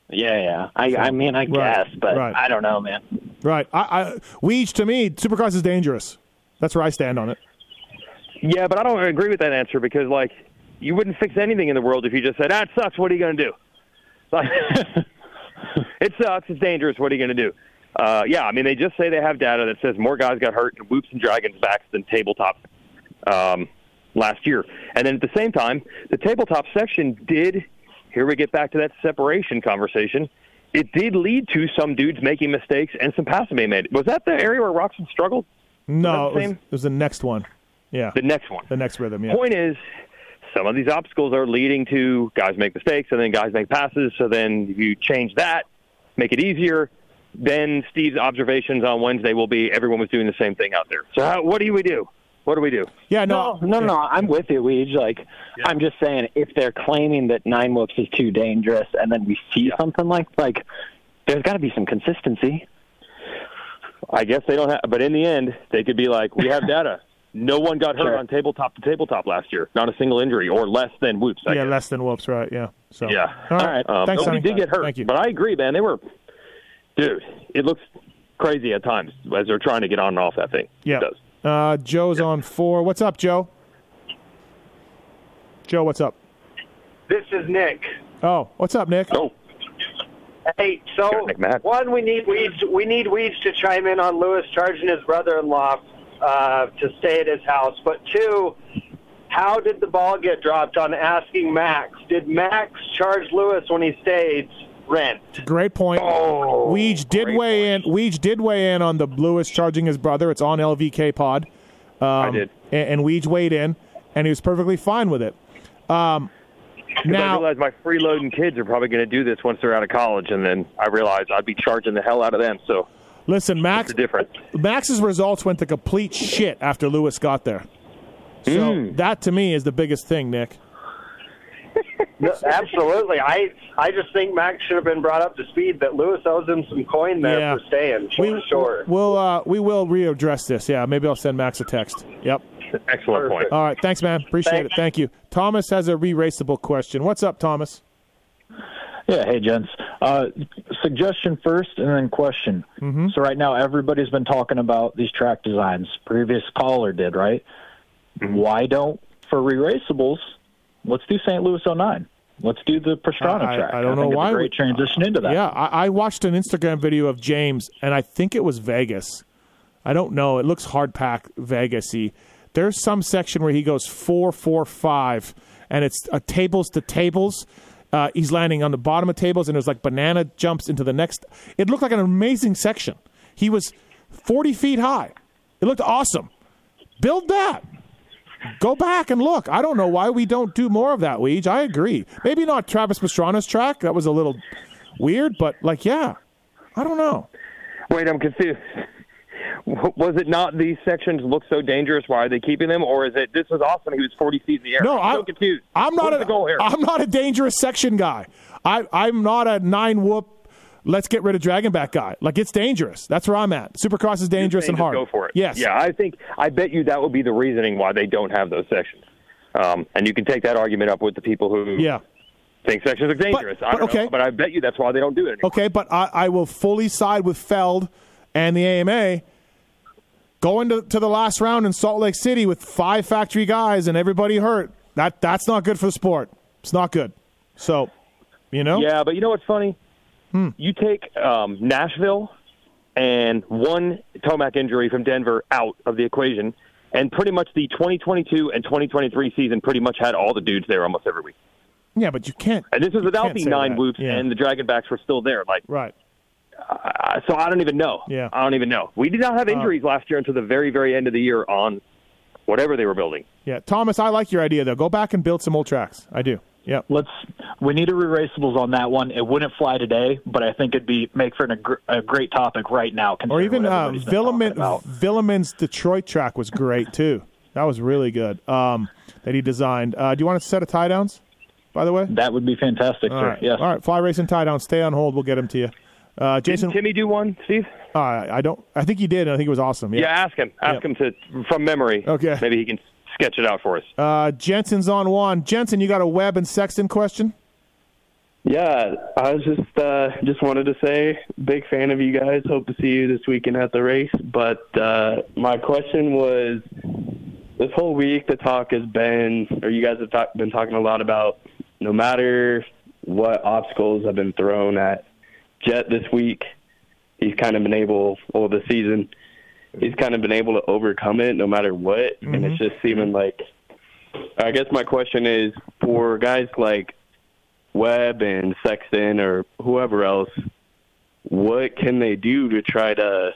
Yeah, yeah. I, So- I mean, I Right, guess, but right. I don't know, man. Right. I, I, Weege, to me, Supercross is dangerous. That's where I stand on it. Yeah, but I don't agree with that answer because, like, you wouldn't fix anything in the world if you just said, "Ah, it sucks. What are you going to do?" Like, it sucks. It's dangerous. What are you going to do? Uh, yeah, I mean, they just say they have data that says more guys got hurt in Whoops and Dragons backs than tabletop um, last year. And then at the same time, the tabletop section did, here we get back to that separation conversation, it did lead to some dudes making mistakes and some passing being made. Was that the area where Roxon struggled? No, Was that it the was, same? it was the next one. Yeah. The next one. The next rhythm, yeah. Point is, some of these obstacles are leading to guys make mistakes, and then guys make passes, so then if you change that, make it easier, then Steve's observations on Wednesday will be everyone was doing the same thing out there. So how, what do we do? What do we do? Yeah, no, no, no, no. I'm with you, Weege. Like, I'm just saying, if they're claiming that nine whoops is too dangerous, and then we see something like, like, there's got to be some consistency. I guess they don't have, but in the end, they could be like, we have data. No one got hurt Sure. on tabletop to tabletop last year. Not a single injury, or less than whoops. I Yeah, guess. less than whoops, right, yeah. So Yeah. All right. Um, Thanks, nobody Sonny. did get hurt. Thank you. But I agree, man. They were, dude, it looks crazy at times as they're trying to get on and off that thing. Yeah. It does. Uh, Joe's on four. What's up, Joe? Joe, what's up? This is Nick. Oh, what's up, Nick? Oh. Hey, so one, we need Weeds. We need Weeds to chime in on Lewis charging his brother-in-law uh, to stay at his house. But two, how did the ball get dropped on asking Max? Did Max charge Lewis when he stayed rent? Great point. Oh, Weege did weigh in. Weege did weigh in on the Lewis charging his brother. It's on L V K Pod. Um, I did. And, and Weege weighed in, and he was perfectly fine with it. Um, Now, I realize my freeloading kids are probably going to do this once they're out of college, and then I realize I'd be charging the hell out of them. So, listen, Max. what's the difference? Max's results went to complete shit after Lewis got there. So Mm. that to me is the biggest thing, Nick. No, absolutely. I I just think Max should have been brought up to speed that Lewis owes him some coin there Yeah. for staying. Sure, sure. We'll uh, we will readdress this. Yeah, maybe I'll send Max a text. Yep. Excellent point. All right, thanks, man. Appreciate Thanks. it. Thank you. Thomas has a re-raceable question. What's up, Thomas? Yeah, hey, gents. Uh, suggestion first and then question. Mm-hmm. So right now everybody's been talking about these track designs. Previous caller did, right? Mm-hmm. Why don't, for re-raceables, let's do Saint Louis oh nine. Let's do the Pastrana I, track. I don't know think why. It's a great we- transition into that. Yeah, I, I watched an Instagram video of James, and I think it was Vegas. I don't know. It looks hard pack Vegas-y. There's some section where he goes four, four, five, and it's uh, tables to tables. Uh, he's landing on the bottom of tables, and there's like banana jumps into the next. It looked like an amazing section. He was forty feet high. It looked awesome. Build that. Go back and look. I don't know why we don't do more of that, Weege. I agree. Maybe not Travis Pastrana's track. That was a little weird, but like, yeah. I don't know. Wait, I'm confused. Was it not these sections look so dangerous? Why are they keeping them? Or is it this was awesome? He was forty feet in the air. No, I'm I'm so confused. I'm not What's a the goal here? I'm not a dangerous section guy. I I'm not a nine whoop. Let's get rid of Dragonback guy. Like, it's dangerous. That's where I'm at. Supercross is dangerous Saying and just hard. Go for it. Yes. Yeah, I think I bet you that would be the reasoning why they don't have those sections. Um, and you can take that argument up with the people who Yeah. think sections are dangerous. I but don't okay. know, but I bet you that's why they don't do it anymore. Okay, but I, I will fully side with Feld and the A M A going to, to the last round in Salt Lake City with five factory guys and everybody hurt. That that's not good for the sport. It's not good. So, you know? Yeah, but you know what's funny? Hmm. You take um, Nashville and one Tomac injury from Denver out of the equation, and pretty much the twenty twenty-two and twenty twenty-three season pretty much had all the dudes there almost every week. Yeah, but you can't. And this was you without can't the say nine that. whoops, Yeah. and the Dragonbacks were still there. Like, right. Uh, so I don't even know. Yeah. I don't even know. We did not have injuries Uh, last year until the very, very end of the year on whatever they were building. Yeah, Thomas, I like your idea, though. Go back and build some old tracks. I do. Yeah. Let's. We need a re-raceables on that one. It wouldn't fly today, but I think it'd be make for an, a, gr- a great topic right now. Or even what uh, everybody's been talking Villeman, about. Villeman's Detroit track was great, too. That was really good um, that he designed. Uh, do you want a set of tie downs, by the way? That would be fantastic, All sir. right. Yes. All right, Fly Racing tie down. Stay on hold. We'll get them to you. Uh, Jason, Didn't Timmy do one, Steve? Uh, I don't. I think he did. And I think it was awesome. Yeah. Yeah, ask him. Ask Yep. him to from memory. Okay. Maybe he can sketch it out for us. Uh, Jensen's on one. Jensen, you got a Webb and Sexton question? Yeah, I was just uh, just wanted to say, big fan of you guys. Hope to see you this weekend at the race. But uh, my question was, this whole week the talk has been, or you guys have talk, been talking a lot about, no matter what obstacles have been thrown at Jet this week, he's kind of been able, well, this season, he's kind of been able to overcome it no matter what. Mm-hmm. And it's just seeming like, I guess my question is, for guys like Webb and Sexton or whoever else, what can they do to try to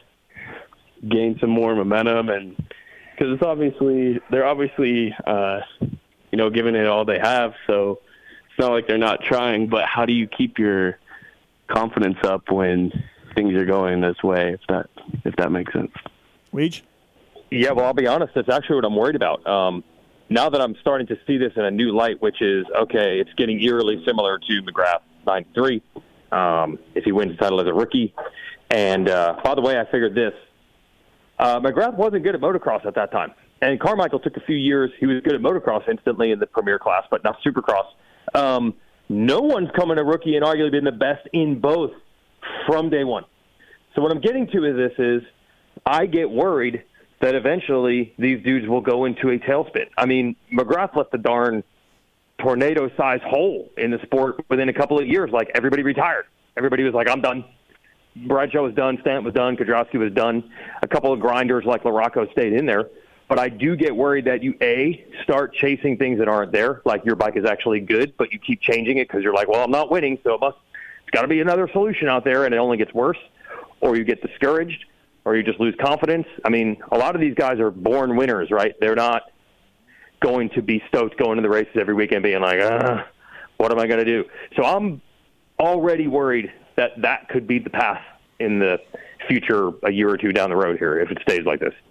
gain some more momentum? And because it's obviously, they're obviously, uh, you know, giving it all they have, so it's not like they're not trying, but how do you keep your confidence up when things are going this way, if that if that makes sense? Weege? Yeah, well, I'll be honest, that's actually what I'm worried about. Um, now that I'm starting to see this in a new light, which is, okay, it's getting eerily similar to McGrath nine three, um, if he wins the title as a rookie. And, uh, by the way, I figured this. Uh, McGrath wasn't good at motocross at that time. And Carmichael took a few years. He was good at motocross instantly in the premier class, but not supercross. Um, no one's coming a rookie and arguably been the best in both from day one. So what I'm getting to is this is I get worried that eventually these dudes will go into a tailspin. I mean, McGrath left a darn tornado-sized hole in the sport within a couple of years. Like, everybody retired. Everybody was like, I'm done. Bradshaw was done. Stanton was done. Kudrowski was done. A couple of grinders like LaRocco stayed in there. But I do get worried that you, A, start chasing things that aren't there, like your bike is actually good, but you keep changing it because you're like, well, I'm not winning, so it must, it's got to be another solution out there, and it only gets worse. Or you get discouraged, or you just lose confidence. I mean, a lot of these guys are born winners, right? They're not going to be stoked going to the races every weekend being like, ah, what am I going to do? So I'm already worried that that could be the path in the future, a year or two down the road here, if it stays like this.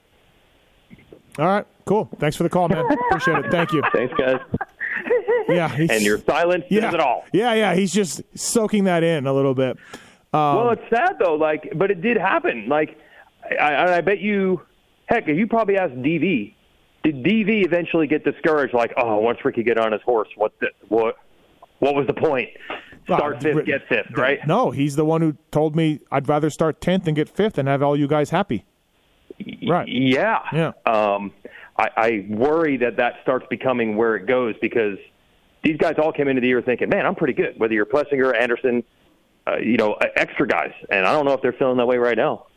All right, cool. Thanks for the call, man. Appreciate it. Thank you. Thanks, guys. Yeah, he's, and your silence yeah, says it all. Yeah, yeah. He's just soaking that in a little bit. Um, well, it's sad though. Like, but it did happen. Like, I, I bet you, heck, you probably asked D V. Did D V eventually get discouraged? Like, oh, once Ricky get on his horse, what, the, what, what was the point? Start fifth, get fifth, right? No, he's the one who told me I'd rather start tenth and get fifth and have all you guys happy. Right. Yeah. Yeah. Um, I, I worry that that starts becoming where it goes because these guys all came into the year thinking, man, I'm pretty good, whether you're Plessinger, Anderson, uh, you know, extra guys. And I don't know if they're feeling that way right now.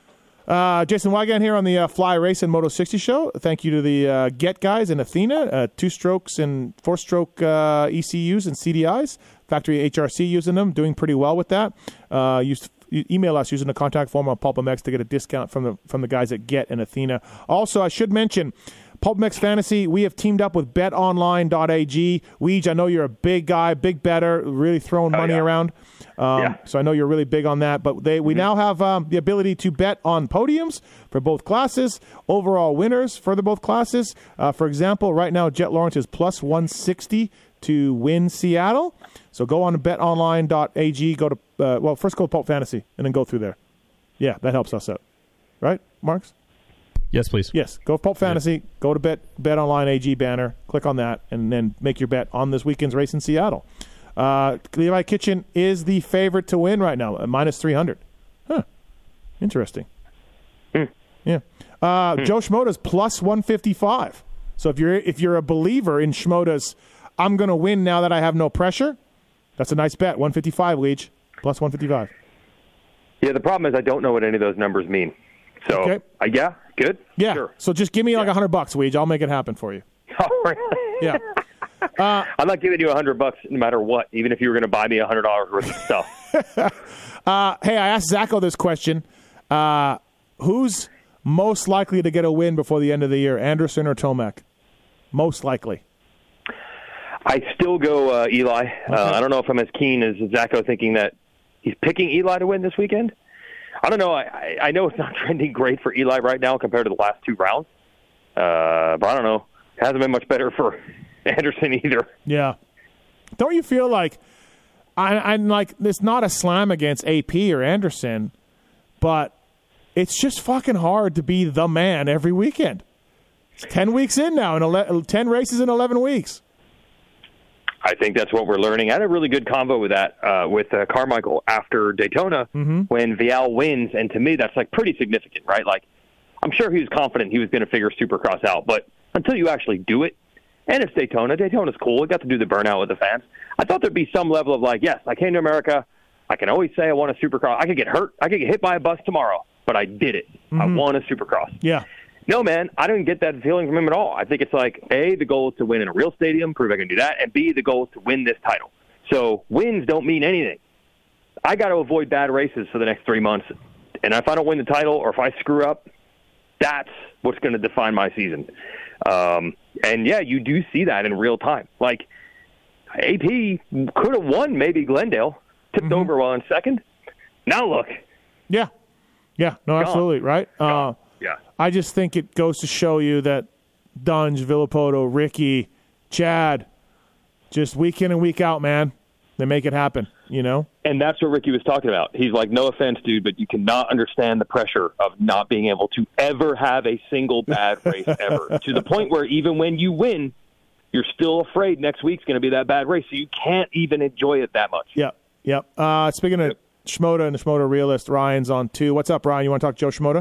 Uh, Jason Wygant here on the uh, Fly Racing Moto sixty show. Thank you to the uh, Get guys in Athena, uh, two-strokes and four-stroke uh, E C Us and C D Is. Factory H R C using them, doing pretty well with that. Uh, used email us using the contact form on PulpMX to get a discount from the from the guys at Get and Athena. Also, I should mention, PulpMX Fantasy, we have teamed up with bet online dot a g. Weege, I know you're a big guy, big bettor, really throwing money oh, yeah. around. Um, yeah. So I know you're really big on that. But they we mm-hmm. now have um, the ability to bet on podiums for both classes, overall winners for the both classes. Uh, for example, right now, Jet Lawrence is plus one sixty to win Seattle. So go on to bet online dot a g. Go to, uh, well, first go to Pulp Fantasy and then go through there. Yeah, that helps us out. Right, Marks? Yes, please. Yes, go to Pulp Fantasy, yeah. Go to Bet BetOnline A G banner, click on that, and then make your bet on this weekend's race in Seattle. Uh, Levi Kitchen is the favorite to win right now, at minus three hundred. Huh. Interesting. Mm. Yeah. Uh, mm. Joe Schmoda's plus one fifty-five. So if you're if you're a believer in Schmoda's, I'm going to win now that I have no pressure, that's a nice bet. one fifty-five, Leach. Plus one fifty-five. Yeah, the problem is I don't know what any of those numbers mean. So, okay. uh, yeah, good. Yeah. Sure. So just give me like a yeah. hundred bucks, Weege. I'll make it happen for you. Oh, really? Yeah. Uh, I'm not giving you a hundred bucks no matter what, even if you were going to buy me a hundred dollars worth of stuff. uh, hey, I asked Zacho this question. Uh, who's most likely to get a win before the end of the year, Anderson or Tomac? Most likely. I still go uh, Eli. Okay. Uh, I don't know if I'm as keen as Zacho thinking that he's picking Eli to win this weekend. I don't know. I, I know it's not trending great for Eli right now compared to the last two rounds. Uh, but I don't know. It hasn't been much better for Anderson either. Yeah. Don't you feel like I, I'm like, it's not a slam against A P or Anderson, but it's just fucking hard to be the man every weekend. It's ten weeks in now, and ele- ten races in eleven weeks. I think that's what we're learning. I had a really good convo with that uh, with uh, Carmichael after Daytona Mm-hmm. when Vial wins, and to me that's like pretty significant, right? Like I'm sure he was confident he was going to figure Supercross out, but until you actually do it, and it's Daytona, Daytona's cool. We got to do the burnout with the fans. I thought there'd be some level of like, yes, I came to America. I can always say I won a Supercross. I could get hurt. I could get hit by a bus tomorrow, but I did it. I Mhm. won a Supercross. Yeah. No, man, I didn't get that feeling from him at all. I think it's like, A, the goal is to win in a real stadium, prove I can do that, and B, the goal is to win this title. So wins don't mean anything. I got to avoid bad races for the next three months, and if I don't win the title or if I screw up, that's what's going to define my season. Um, and, yeah, you do see that in real time. Like, A P could have won maybe Glendale, tipped Mm-hmm. over while in second. Now look. Yeah. Yeah. No, Gone. absolutely. Right. Uh, Yeah. I just think it goes to show you that Dunge, Villapoto, Ricky, Chad, just week in and week out, man, they make it happen, you know? And that's what Ricky was talking about. He's like, no offense, dude, but you cannot understand the pressure of not being able to ever have a single bad race ever. To the point where even when you win, you're still afraid next week's going to be that bad race, so you can't even enjoy it that much. Yep. Yep. Uh, speaking of Shimoda and the Shimoda Realist, Ryan's on two. What's up, Ryan? You want to talk Joe Shimoda?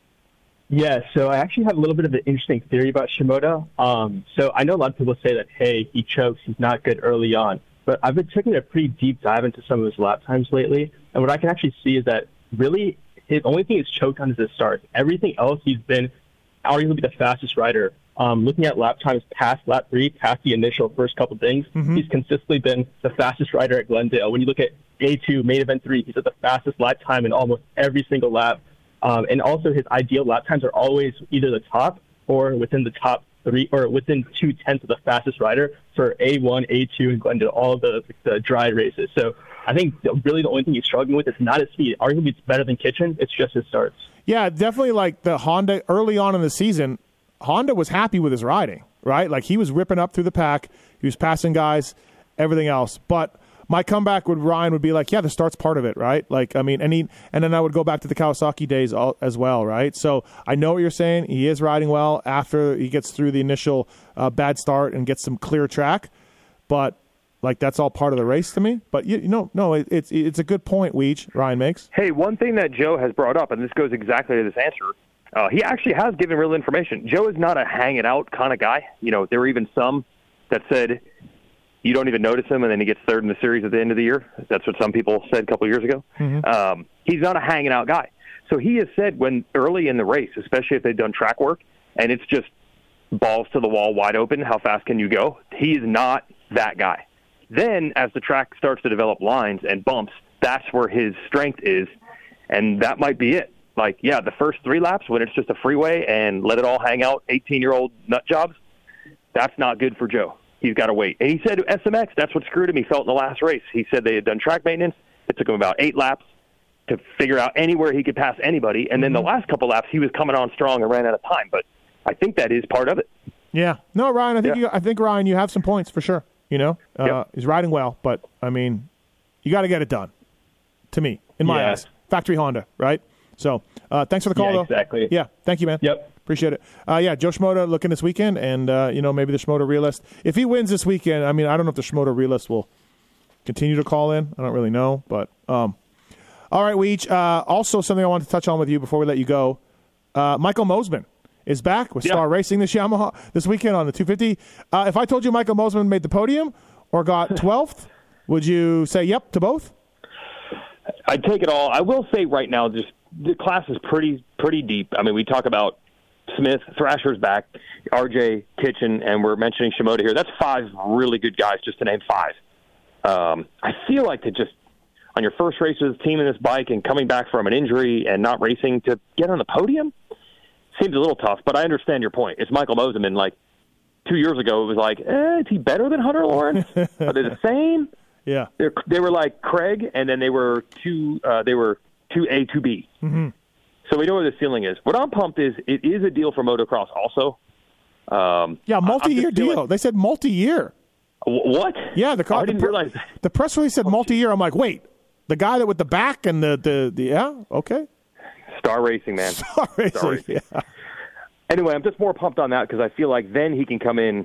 Yeah, so I actually have a little bit of an interesting theory about Shimoda. Um, so I know a lot of people say that, hey, he chokes, he's not good early on. But I've been taking a pretty deep dive into some of his lap times lately, and what I can actually see is that really his only thing he's choked on is his start. Everything else, he's been arguably the fastest rider. Um, looking at lap times past lap three, past the initial first couple things, Mhm. he's consistently been the fastest rider at Glendale. When you look at A two, main event three, he's at the fastest lap time in almost every single lap. Um, and also his ideal lap times are always either the top or within the top three or within two tenths of the fastest rider for A one, A two, and Glendale, all of the, the dry races. So I think really the only thing he's struggling with is not his speed. Arguably it's better than Kitchen. It's just his starts. Yeah, definitely like the Honda early on in the season, Honda was happy with his riding, right? Like he was ripping up through the pack. He was passing guys, everything else. But my comeback with Ryan would be like, yeah, the start's part of it, right? Like, I mean, and he, and then I would go back to the Kawasaki days all, as well, right? So I know what you're saying. He is riding well after he gets through the initial uh, bad start and gets some clear track, but like that's all part of the race to me. But you, you know, no, it, it's it's a good point, Weech, Ryan makes. Hey, one thing that Joe has brought up, and this goes exactly to this answer, uh, he actually has given real information. Joe is not a hang it out kind of guy. You know, there were even some that said you don't even notice him, and then he gets third in the series at the end of the year. That's what some people said a couple years ago. Mm-hmm. Um, he's not a hanging out guy. So he has said when early in the race, especially if they've done track work, and it's just balls to the wall wide open, how fast can you go? He is not that guy. Then as the track starts to develop lines and bumps, that's where his strength is, and that might be it. Like, yeah, the first three laps when it's just a freeway and let it all hang out, eighteen-year-old nut jobs, that's not good for Joe. He's got to wait. And he said S M X, that's what screwed him. He felt in the last race. He said they had done track maintenance. It took him about eight laps to figure out anywhere he could pass anybody. And then the last couple laps, he was coming on strong and ran out of time. But I think that is part of it. Yeah. No, Ryan, I think Yeah. you, I think Ryan, you have some points for sure. You know, uh, Yep. he's riding well, but I mean, you got to get it done. To me, in my Yeah. eyes, factory Honda, right? So, uh, thanks for the call, Yeah, though. exactly. Yeah, thank you, man. Yep. Appreciate it. Uh, yeah, Joe Shimoda looking this weekend, and uh, you know maybe the Shimoda Realist. If he wins this weekend, I mean, I don't know if the Shimoda Realist will continue to call in. I don't really know, but um, all right, Weech. Uh, also, something I wanted to touch on with you before we let you go. Uh, Michael Mosman is back with Star Racing this Yamaha this weekend on the two fifty. Uh, if I told you Michael Mosman made the podium or got twelfth, would you say yep to both? I'd take it all. I will say right now, just the class is pretty pretty deep. I mean, we talk about Smith, Thrasher's back, R J, Kitchen, and we're mentioning Shimoda here. That's five really good guys, just to name five. Um, I feel like to just, on your first race with the team in this bike and coming back from an injury and not racing, to get on the podium seems a little tough, but I understand your point. It's Michael Mosiman. Like, two years ago, it was like, eh, is he better than Hunter Lawrence? Are they the same? Yeah. They're, they were like Craig, and then they were two, uh, they were two A, two B. Mm-hmm. So we know where the ceiling is. What I'm pumped is it is a deal for motocross also. Um, Yeah, multi-year I'm just feeling- deal. They said multi-year. Wh- What? Yeah, the car. I didn't the, pre- realize that. the press release said multi-year. I'm like, wait, the guy that with the back and the the, the yeah, okay. Star Racing, man. Star Racing. Star Racing. Yeah. Anyway, I'm just more pumped on that because I feel like then he can come in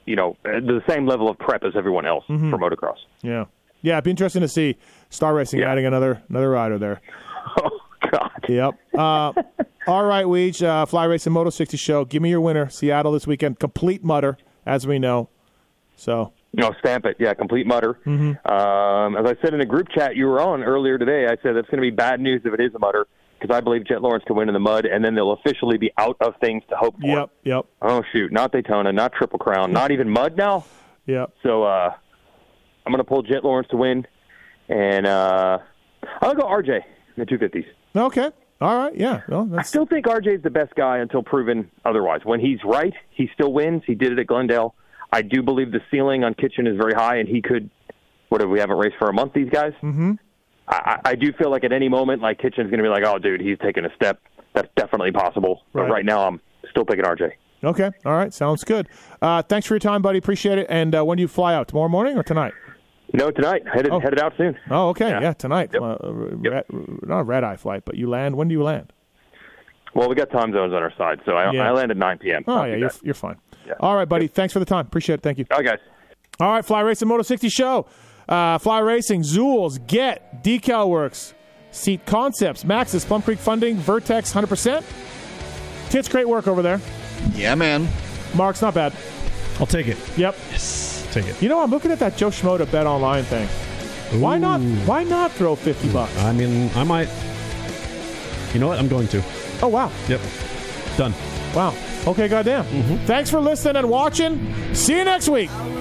you know, the same level of prep as everyone else Mhm. for motocross. Yeah. Yeah, it'd be interesting to see Star Racing Yeah. adding another another rider there. Oh, God. Yep. Uh, all right, Weege, uh, Fly Racing Moto sixty show. Give me your winner. Seattle this weekend. Complete mutter, as we know. So. No, stamp it. Yeah, complete mutter. Mhm. Um, as I said in a group chat you were on earlier today, I said that's going to be bad news if it is a mutter, because I believe Jet Lawrence can win in the mud, and then they'll officially be out of things to hope for. Yep, yep. Oh, shoot. Not Daytona, not Triple Crown, not even mud now. Yep. So uh, I'm going to pull Jet Lawrence to win, and uh, I'll go R J in the two fifties. Okay. All right. Yeah. Well, I still think R J is the best guy until proven otherwise. When he's right, he still wins. He did it at Glendale. I do believe the ceiling on Kitchen is very high, and he could, what if we haven't raced for a month, these guys? Mm-hmm. I, I do feel like at any moment, like Kitchen's going to be like, oh, dude, he's taking a step. That's definitely possible. Right. But right now, I'm still picking R J. Okay. All right. Sounds good. Uh, thanks for your time, buddy. Appreciate it. And uh, when do you fly out? Tomorrow morning or tonight? No, tonight. Headed, Oh. headed out soon. Oh, okay. Yeah, Yeah. tonight. Uh, red, not a red eye flight, but you land. When do you land? Well, we got time zones on our side, so I, Yeah. I land at nine p.m. Oh, Not yeah. too You're, bad. you're fine. Yeah. All right, buddy. Thanks for the time. Appreciate it. Thank you. All right, guys. All right, Fly Racing Moto sixty show. Uh, Fly Racing, Zools, Get, Decal Works, Seat Concepts, Maxis, Plum Creek Funding, Vertex, one hundred percent. Tits, great work over there. Yeah, man. Mark's not bad. I'll take it. Yep. Yes. Take it. You know, I'm looking at that Joe Schmoda Bet Online thing. Why not? Ooh. Why not throw fifty bucks? I mean, I might. You know what? I'm going to. Oh, wow. Yep. Done. Wow. Okay, goddamn. Thanks for listening and watching. See you next week.